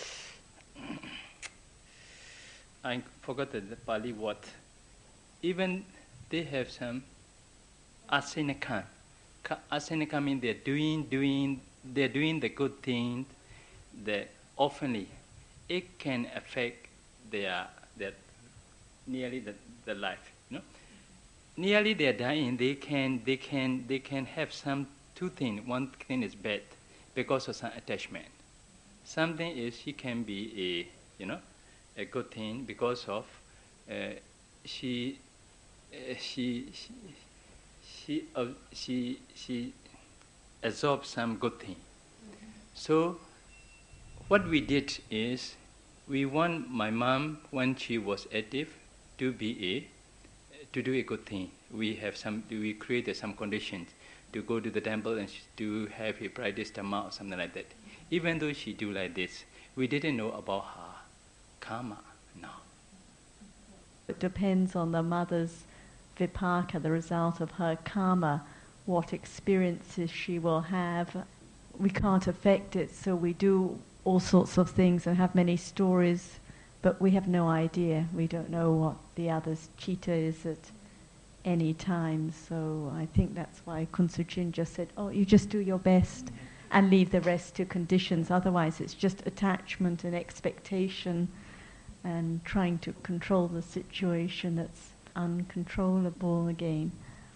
I forgot the Pali word. Even they have some asenaka. Asenaka means they're doing, doing, they're doing the good thing, that oftenly it can affect their, their nearly the, the life. You know, nearly they're dying. They can, they can, they can have some two things. One thing is bad because of some attachment. Something is she can be a, you know, a good thing because of uh, she, uh, she, she, she, uh, she, she absorbs some good thing. Mm-hmm. So what we did is we want my mom when she was active to be a, to do a good thing. We have some, we created some conditions to go to the temple and to have a pradistama or something like that. Even though she do like this, we didn't know about her karma. No. It depends on the mother's vipaka, the result of her karma, what experiences she will have. We can't affect it, so we do all sorts of things and have many stories, but we have no idea. We don't know what the other's chitta is at any time. So I think that's why Kunsujin just said, oh, you just do your best and leave the rest to conditions. Otherwise it's just attachment and expectation and trying to control the situation that's uncontrollable again.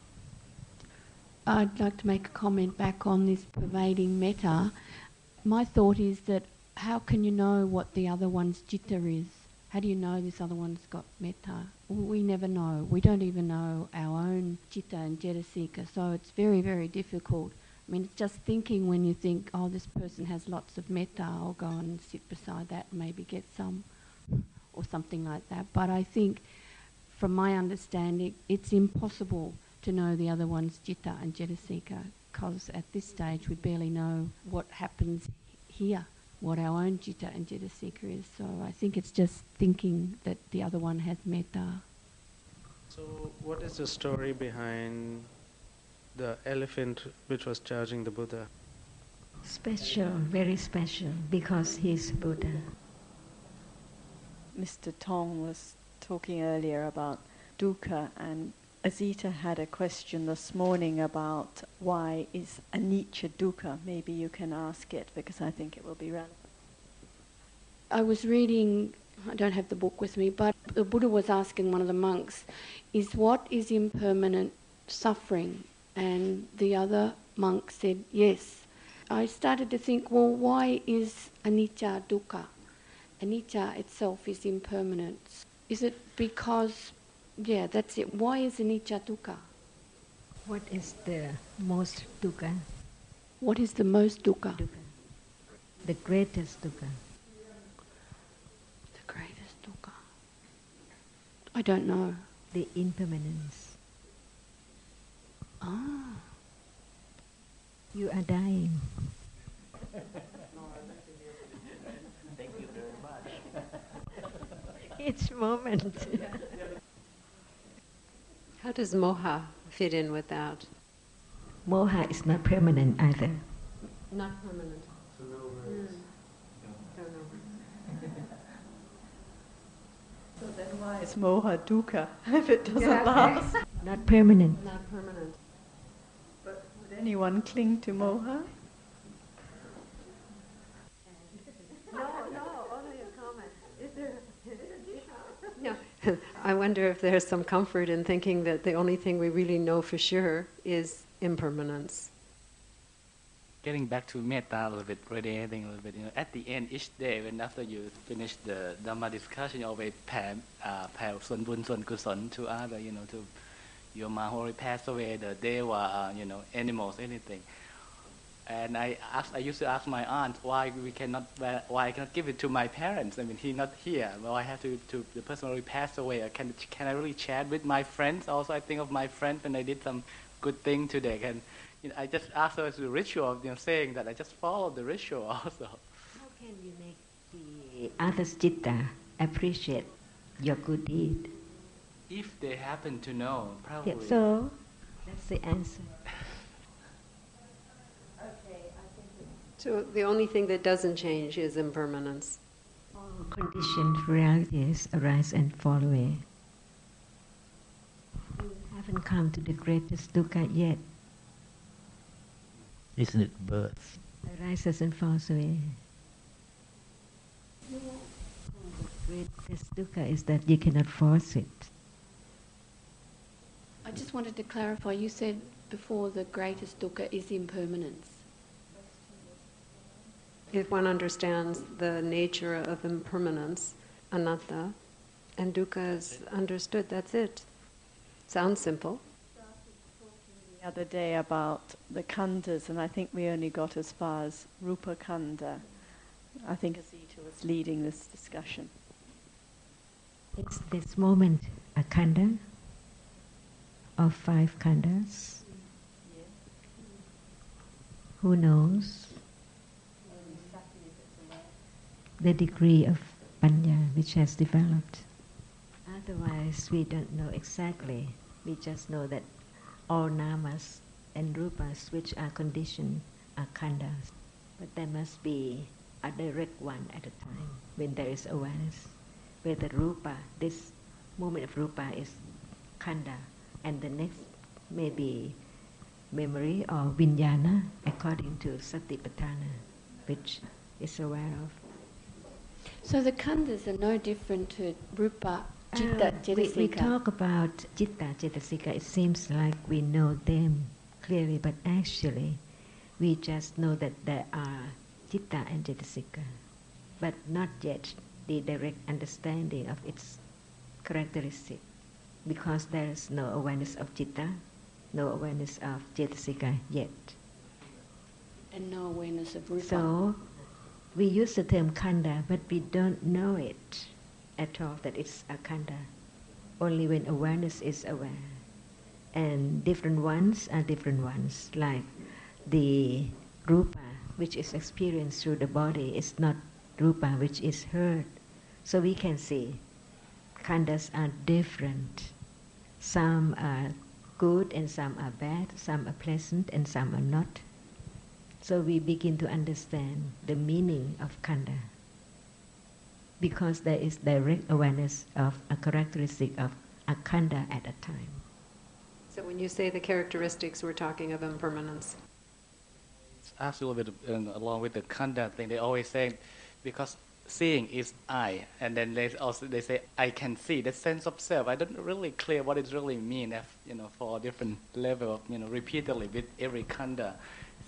I'd like to make a comment back on this pervading metta. My thought is that how can you know what the other one's citta is? How do you know this other one's got metta? We never know. We don't even know our own citta and cetasika, so it's very, very difficult. I mean, it's just thinking when you think, oh, this person has lots of metta, I'll go and sit beside that and maybe get some, or something like that. But I think, from my understanding, it's impossible to know the other one's citta and cetasika, because at this stage we barely know what happens here, what our own citta and cetasika is. So I think it's just thinking that the other one has metta. So what is the story behind the elephant which was charging the Buddha? Special, very special, because he's Buddha. Mister Tong was talking earlier about dukkha, and Azita had a question this morning about why is anicca dukkha. Maybe you can ask it, because I think it will be relevant. I was reading, I don't have the book with me, but the Buddha was asking one of the monks, is what is impermanent suffering? And the other monk said, yes. I started to think, well, why is anicca dukkha? Anicca itself is impermanence. Is it because, yeah, that's it. Why is anicca dukkha? What is the most dukkha? What is the most dukkha? dukkha? The greatest dukkha. The greatest dukkha. I don't know. The impermanence. Ah. You are dying. Thank you very much. Each moment. How does moha fit in with that? Moha is not permanent either. Not permanent. Mm. Don't know. So then why is moha dukkha if it doesn't Yeah. last? Not permanent. Not permanent. But would anyone cling to moha? No, no, only a comment. Is there? No. I wonder if there's some comfort in thinking that the only thing we really know for sure is impermanence. Getting back to metta a little bit, radiating a little bit, you know, at the end each day, when after you finish the Dhamma discussion, you always pay, uh, pay sun bun, sun kusan to other, you know, to your mahori pass away, the deva, uh, you know, animals, anything. And I asked, I used to ask my aunt why we cannot, why I cannot give it to my parents. I mean, he's not here. Well, I have to, to the person already passed away. I can, can I really chat with my friends? Also, I think of my friends when I did some good thing today. Can, you know, I just asked her to the ritual of, you know, saying that I just followed the ritual also. How can you make the others citta appreciate your good deed? If they happen to know, probably. Yeah, so that's the answer. So the only thing that doesn't change is impermanence. All conditioned realities arise and fall away. You haven't come to the greatest dukkha yet. Isn't it birth? Arises and falls away. The greatest dukkha is that you cannot force it. I just wanted to clarify, you said before the greatest dukkha is impermanence. If one understands the nature of impermanence, anatta, and dukkha is understood, that's it. Sounds simple. The other day about the khandas, and I think we only got as far as rupa khanda. I think Azita was leading this discussion. It's this moment, a khanda of five khandas. Who knows the degree of panya which has developed? Otherwise, we don't know exactly. We just know that all namas and rupas which are conditioned are khandas. But there must be a direct one at a time when there is awareness. Where the rupa, this moment of rupa is khanda, and the next may be memory or vijnana according to satipatthana, which is aware of. So the khandas are no different to rupa, citta, Uh, we, cetasika. we talk about citta, cetasika, it seems like we know them clearly, but actually we just know that there are citta and cetasika, but not yet the direct understanding of its characteristic, because there is no awareness of citta, no awareness of cetasika yet. And no awareness of rupa. So we use the term khanda, but we don't know it at all that it's a khanda. Only when awareness is aware. And different ones are different ones. Like the rupa, which is experienced through the body, is not rupa, which is heard. So we can see khandas are different. Some are good and some are bad, some are pleasant and some are not. So we begin to understand the meaning of khanda, because there is direct awareness of a characteristic of a khanda at a time. So when you say the characteristics, we're talking of impermanence. Ask a little bit uh, along with the khanda thing. They always say because seeing is I, and then they also they say I can see. The sense of self. I don't really clear what it really mean. If, you know, for a different level, of, you know, repeatedly with every khanda,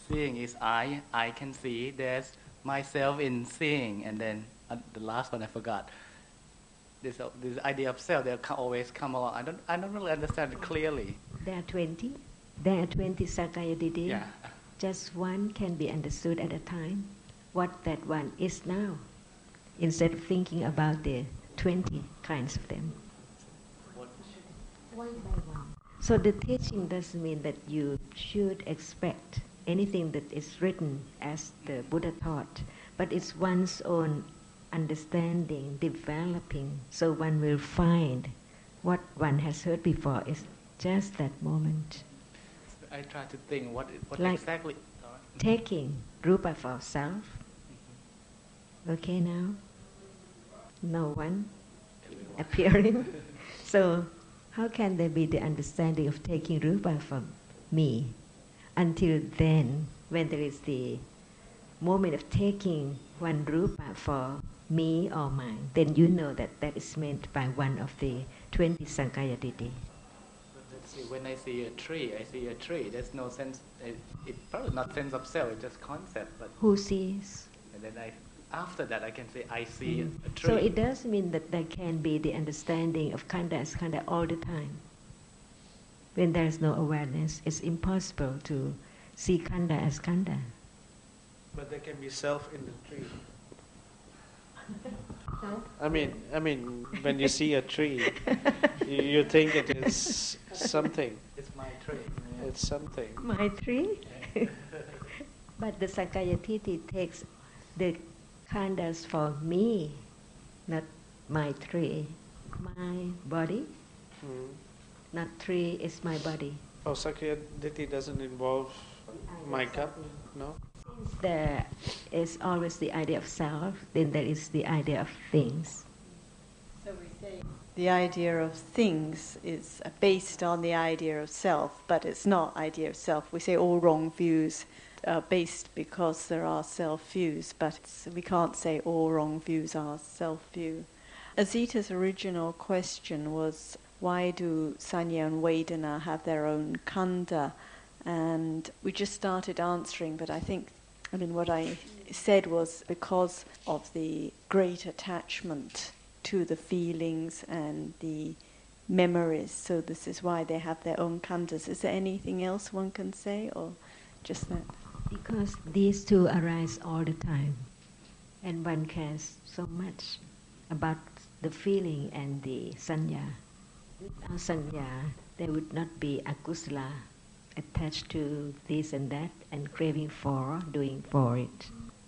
seeing is I, I can see, there's myself in seeing, and then uh, the last one I forgot. This, uh, this idea of self, they'll co- always come along. I don't, I don't really understand it clearly. There are twenty. There are twenty Sakaya Ditti. Yeah. Just one can be understood at a time. What that one is now, instead of thinking about the twenty kinds of them. One by one. So the teaching doesn't mean that you should expect anything that is written as the Buddha taught, but it's one's own understanding, developing, so one will find what one has heard before is just that moment. I try to think what, what Like exactly... Taking rupa for self. Mm-hmm. Okay now? No one appearing. So how can there be the understanding of taking rupa from me? Until then, when there is the moment of taking one rupa for me or mine, then you know that that is meant by one of the twenty Sankaya Ditti. Let's see, when I see a tree, I see a tree. There's no sense, it, it's probably not sense of self, it's just concept. But who sees? And then I, after that I can say I see Mm. a, a tree. So it does mean that there can be the understanding of Khanda as Khanda all the time. When there is no awareness, it's impossible to see Khanda as Khanda. But there can be self in the tree. I mean, I mean, when you see a tree, you, you think it is something. It's my tree. Yeah. It's something. My tree? But the Sakaya Ditti takes the Khandas for me, not my tree. My body, Hmm. not tree is my body. Oh, Sakaya Ditti doesn't involve my cup, no? Since there is always the idea of self, then there is the idea of things. So we say the idea of things is based on the idea of self, but it's not idea of self. We say all wrong views are based because there are self views, but it's, we can't say all wrong views are self view. Azita's original question was, why do Sanya and Vedana have their own khandha? And we just started answering, but I think, I mean, what I said was because of the great attachment to the feelings and the memories. So this is why they have their own khandhas. Is there anything else one can say, or just that? Because these two arise all the time, and one cares so much about the feeling and the sanya. Without sanya, there would not be akusala attached to this and that and craving for, doing for it.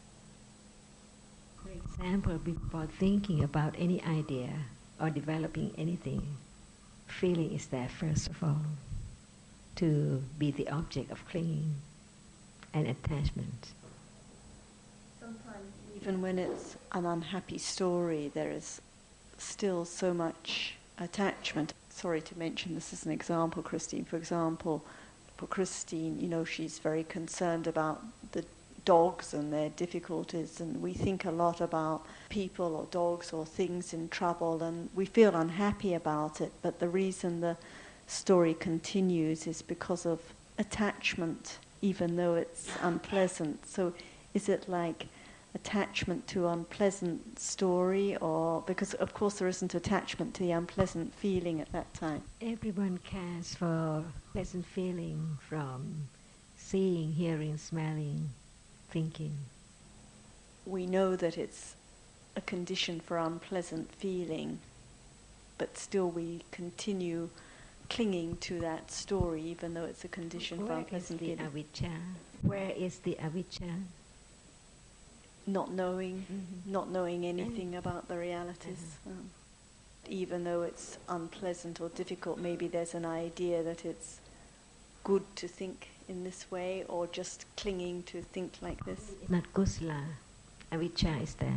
For example, before thinking about any idea or developing anything, feeling is there first of all, to be the object of clinging and attachment. Sometimes even when it's an unhappy story, there is still so much attachment. Sorry to mention this as an example, Christine. For example, for Christine, you know, she's very concerned about the dogs and their difficulties, and we think a lot about people or dogs or things in trouble, and we feel unhappy about it, but the reason the story continues is because of attachment, even though it's unpleasant. So is it like attachment to unpleasant story, or because of course there isn't attachment to the unpleasant feeling at that time? Everyone cares for pleasant feeling from seeing, hearing, smelling, thinking. We know that it's a condition for unpleasant feeling, but still we continue clinging to that story even though it's a condition Where for unpleasant is the feeling. avijja? Where is the avijja? Not knowing, Mm-hmm. not knowing anything about the realities. Uh-huh. Um, even though it's unpleasant or difficult, maybe there's an idea that it's good to think in this way, or just clinging to think like this. Not kusala. Avijja is there.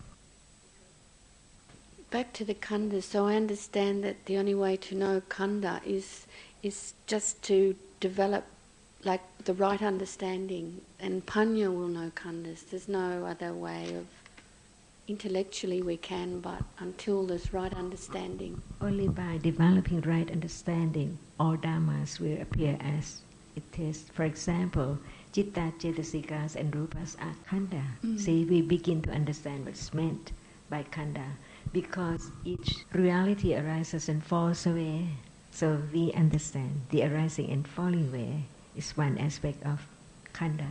Back to the khandha, so I understand that the only way to know khandha is is just to develop like the right understanding, and panya will know khandhas. There's no other way of, intellectually we can, but until there's right understanding. Only by developing right understanding, all dhammas will appear as it is. For example, Chitta, Cetasikas and Rupas are Khanda. Mm. See, we begin to understand what's meant by Khanda, because each reality arises and falls away. So we understand the arising and falling away is one aspect of Khanda.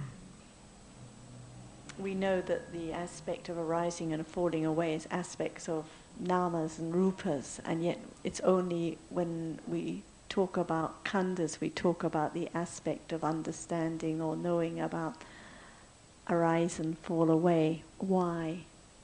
We know that the aspect of arising and falling away is aspects of namas and rupas, and yet it's only when we talk about khandas, we talk about the aspect of understanding or knowing about arise and fall away. Why?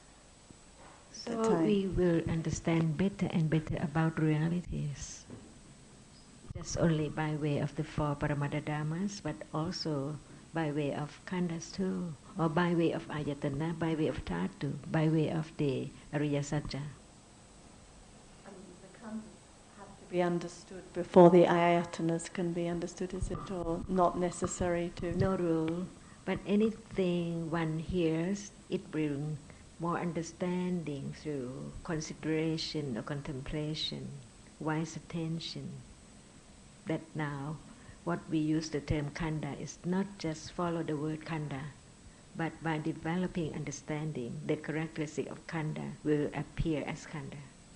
So we will understand better and better about realities. Just only by way of the four Paramada Dhammas, but also by way of khandas too, or by way of ayatana, by way of dhatu, by way of the Ariya Satya. Be understood before the ayatanas can be understood, is it, or not necessary to? No rule, but anything one hears, it brings more understanding through consideration or contemplation, wise attention. That now, what we use the term khanda is not just follow the word khanda, but by developing understanding, the characteristic of khanda will appear as khanda.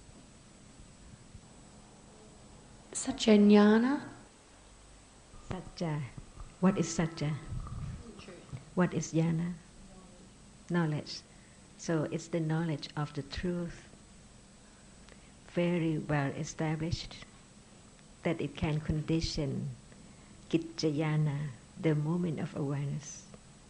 Satya Jnana? Satya. What is Satya? What is Jnana? Knowledge. So it's the knowledge of the truth, very well established, that it can condition Gicca-jnana, the moment of awareness.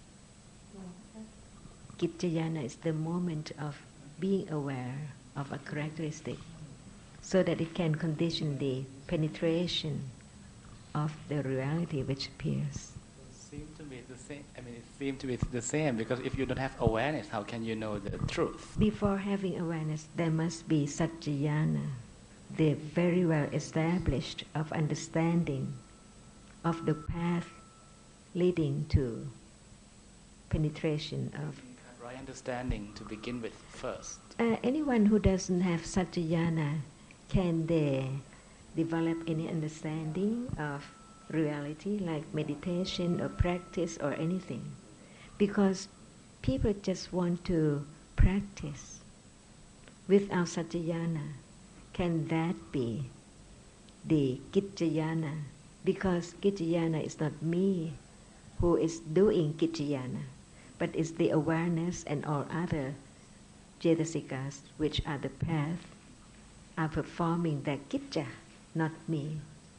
Gicca-jnana is the moment of being aware of a characteristic, so that it can condition the penetration of the reality which appears. It seems to be the same. I mean, it seems to be the same, because if you don't have awareness, how can you know the truth? Before having awareness, there must be Satya-jnana, the very well established of understanding of the path leading to penetration of. Right understanding to begin with first. Uh, anyone who doesn't have Satya-jnana, can they develop any understanding of reality, like meditation or practice or anything? Because people just want to practice without Satya-jnana. Can that be the Gicca-jnana? Because Gicca-jnana is not me who is doing Gicca-jnana, but it's the awareness and all other Cetasikas, which are the path, are performing that Gicca, not me.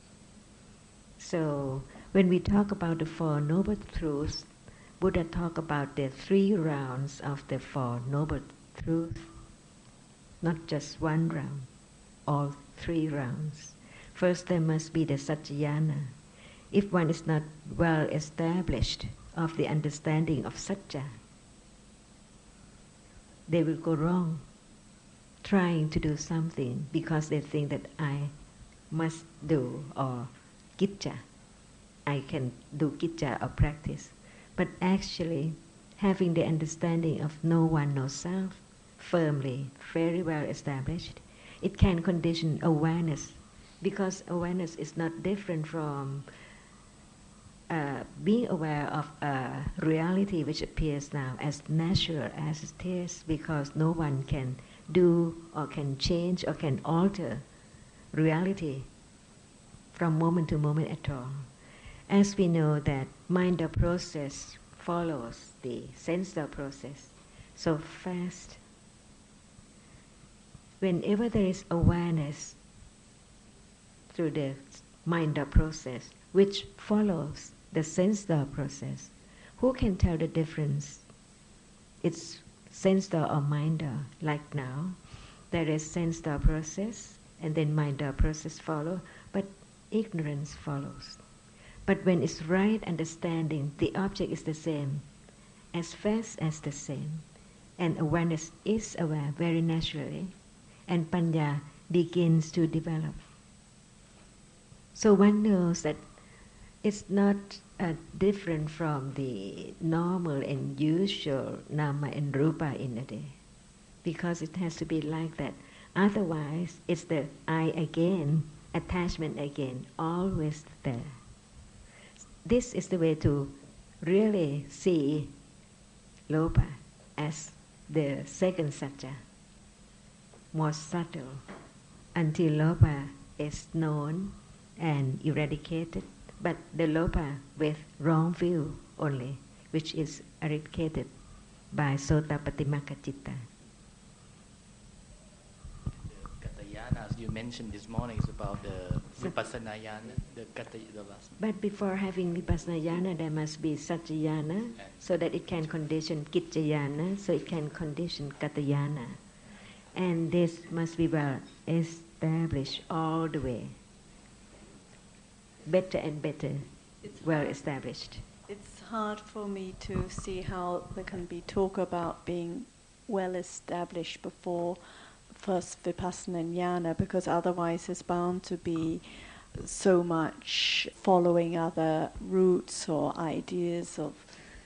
So when we talk about the Four Noble Truths, Buddha talked about the three rounds of the Four Noble Truths, not just one round, all three rounds. First there must be the Satya-jnana. If one is not well established of the understanding of Satya, they will go wrong, trying to do something because they think that I must do or Gicca, I can do Gicca or practice. But actually, having the understanding of no one, no self, firmly, very well established, it can condition awareness, because awareness is not different from uh, being aware of a reality which appears now as natural as it is, because no one can do or can change or can alter reality from moment to moment at all. As we know that mind process follows the sense process so fast, whenever there is awareness through the mind process which follows the sense process, who can tell the difference? It's sense or mind. Like now, there is sense process and then mind process follow, but ignorance follows. But when it's right understanding, the object is the same, as fast as the same, and awareness is aware very naturally, and panya begins to develop. So one knows that it's not uh, different from the normal and usual nama and rupa in a day, because it has to be like that. Otherwise, it's the I again, attachment again, always there. This is the way to really see Lopa as the second Satya, more subtle, until Lopa is known and eradicated, but the Lopa with wrong view only, which is eradicated by Sotapatimaka Citta. Katayana, as you mentioned this morning, is about the Vipassana Yana, the Katayana. The last. But before having Vipassana Yana, there must be Satyayana, so that it can condition Kiccayana, so it can condition Katayana. And this must be well established all the way. Better and better, It's well established. It's hard for me to see how there can be talk about being well established before first Vipassana Jnana, because otherwise there's bound to be so much following other routes or ideas of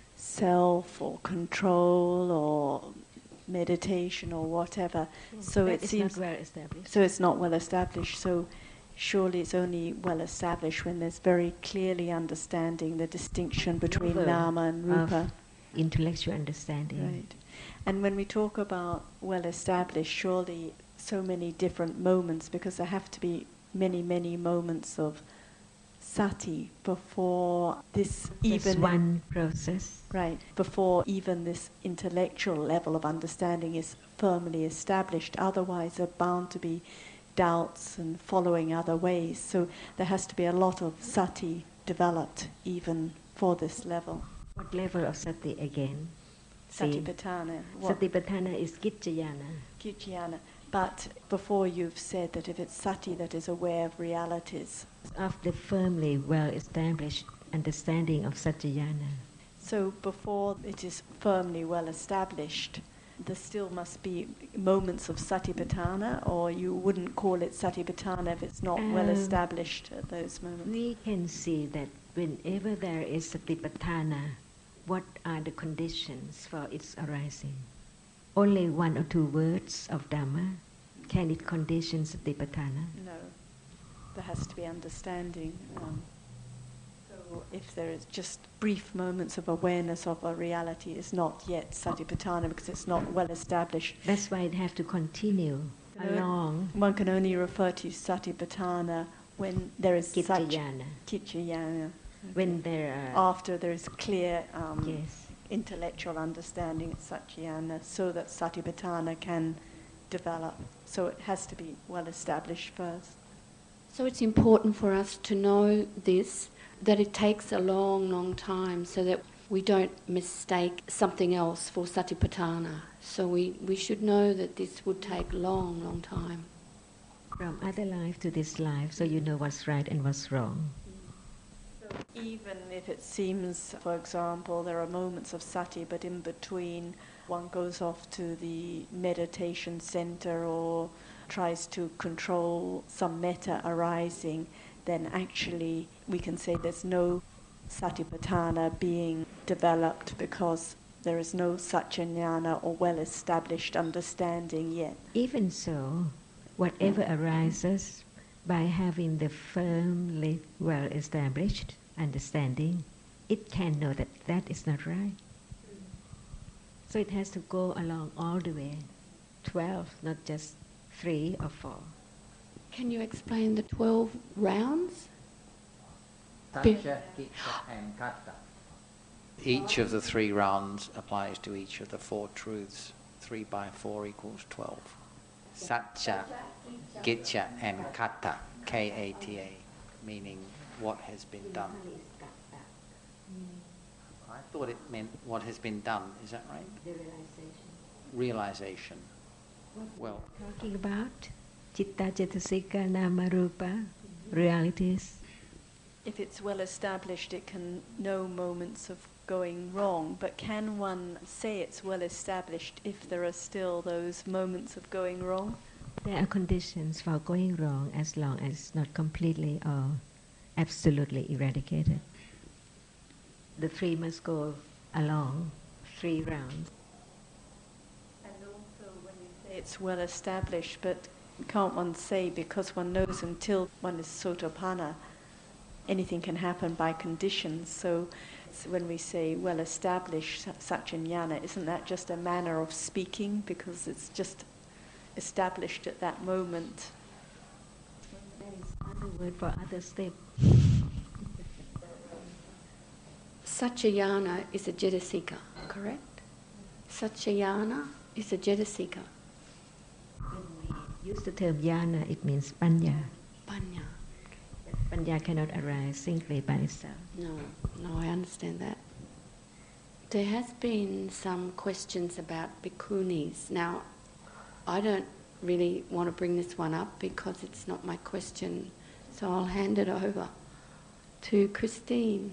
self or control or meditation or whatever. So That it is seems not well established. so it's not well established. So surely it's only well established when there's very clearly understanding the distinction between Level nama and rupa. of intellectual understanding. Right. And when we talk about well established, surely so many different moments, because there have to be many, many moments of sati before this Just even one process. right before even this intellectual level of understanding is firmly established. Otherwise, there are bound to be doubts and following other ways. So there has to be a lot of sati developed even for this level. What level of sati again? See, Satipatthana. what- Satipatthana is Kiccayana. Kiccayana. But before you've said that if it's sati that is aware of realities. Of the firmly well-established understanding of Satyayana. So before it is firmly well established, there still must be moments of satipatthana, or you wouldn't call it satipatthana if it's not well Um, established at those moments. We can see that whenever there is Satipatthana, what are the conditions for its arising? Only one or two words of Dhamma, can it condition Satipatthana? No, there has to be understanding. Um, so if there is just brief moments of awareness of a reality, it's not yet satipatthana because it's not well established. That's why it have to continue No. along One can only refer to satipatthana when there is such Kiccayana. kiccayana. When there are, After there is clear um, yes, intellectual understanding of Satyayana, so that Satipatthana can develop. So it has to be well established first. So it's important for us to know this, that it takes a long, long time so that we don't mistake something else for Satipatthana. So we, we should know that this would take long, long time. from other life to this life, so you know what's right and what's wrong. Even if it seems, for example, there are moments of sati, but in between one goes off to the meditation center or tries to control some metta arising, then actually we can say there's no satipatthana being developed because there is no satyajnana or well-established understanding yet. Even so, whatever arises by having the firmly well-established understanding, it can know that that is not right. So it has to go along all the way, twelve, not just three or four. Can you explain the twelve rounds? Satya, Kitta and Katta. Each of the three rounds applies to each of the four truths. Three by four equals twelve. Satya, Kitta and Katta, K A T A, meaning what has been done. I thought it meant what has been done, is that right? The realization. Realization. Well, Talking about Citta, Cetasika, Nama, Rupa, realities. If it's well established, it can know moments of going wrong, but can one say it's well established if there are still those moments of going wrong? There are conditions for going wrong as long as it's not completely or absolutely eradicated. The three must go along three rounds. And also when you say it's well established, but can't one say because one knows until one is sotapanna, anything can happen by conditions. So When we say well-established Satchanyana, isn't that just a manner of speaking because it's just established at that moment? There is other word for other step. Satchayana is a Jetasika, correct? Satchayana is a Jetasika. When we use the term yana, it means panya. Panya. Panya cannot arise simply by itself. No, no, I understand that. There has been some questions about bhikkhunis. Now, I don't really want to bring this one up because it's not my question, so I'll hand it over to Christine.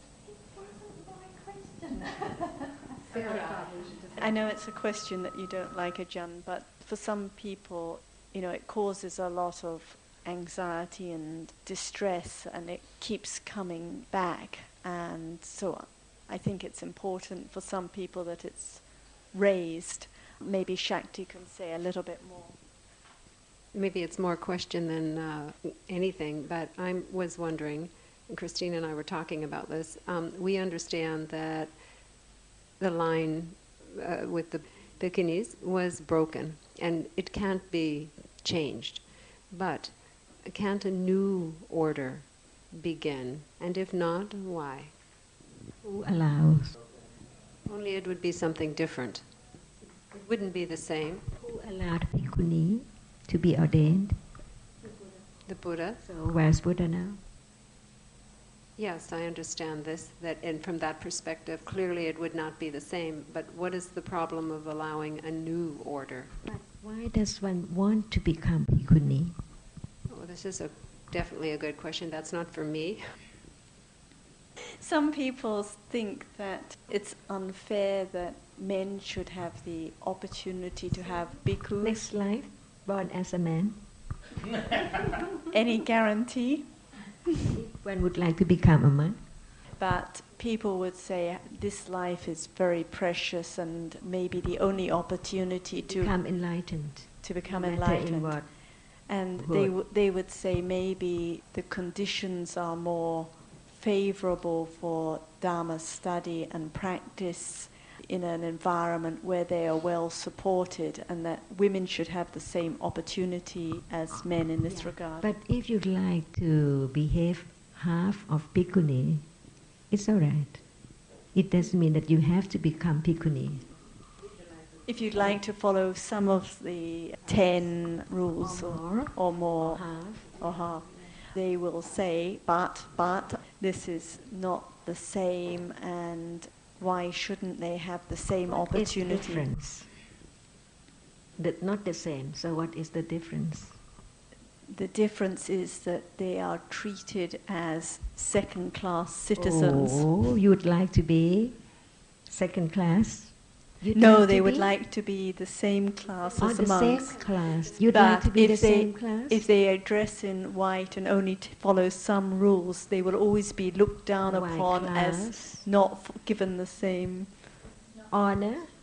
I know it's a question that you don't like, Ajahn, but for some people, you know, it causes a lot of anxiety and distress, and it keeps coming back. And so I think it's important for some people that it's raised. Maybe Shakti can say a little bit more. Maybe it's more a question than uh, anything, but I was wondering, and Christine and I were talking about this, um, we understand that the line uh, with the bhikkhunis was broken, and it can't be changed. But can't a new order begin? And if not, why? Who allows? Only it would be something different. It wouldn't be the same. Who allowed bhikkhuni to be ordained? The Buddha. So where's Buddha now? Yes, I understand this, that, and from that perspective, clearly it would not be the same. But what is the problem of allowing a new order? But why does one want to become bhikkhuni? Oh, this is a, definitely a good question. That's not for me. Some people think that it's unfair that men should have the opportunity to have bhikkhus. Next life, born as a man. Any guarantee? One would like to become a monk. But people would say this life is very precious and maybe the only opportunity to become enlightened. To become no enlightened. In what and word. they w- they would say maybe the conditions are more favorable for Dharma study and practice in an environment where they are well supported, and that women should have the same opportunity as men in this yeah. regard. But if you'd like to behave half of bhikkhuni, it's all right. It doesn't mean that you have to become bhikkhuni. If you'd like to follow some of the ten rules or or, more, or, more, or half, or half, they will say, but, but, this is not the same, and why shouldn't they have the same what opportunity? Is the difference? That not the same. So what is the difference? The difference is that they are treated as second-class citizens. Oh, you would like to be second class? You'd no, like they to would be? like to be the same class oh, as the, the monks. same class. You'd but like to be if the they, same class? If they are dressed in white and only t- follow some rules, they will always be looked down White upon class. as not f- given the same honor.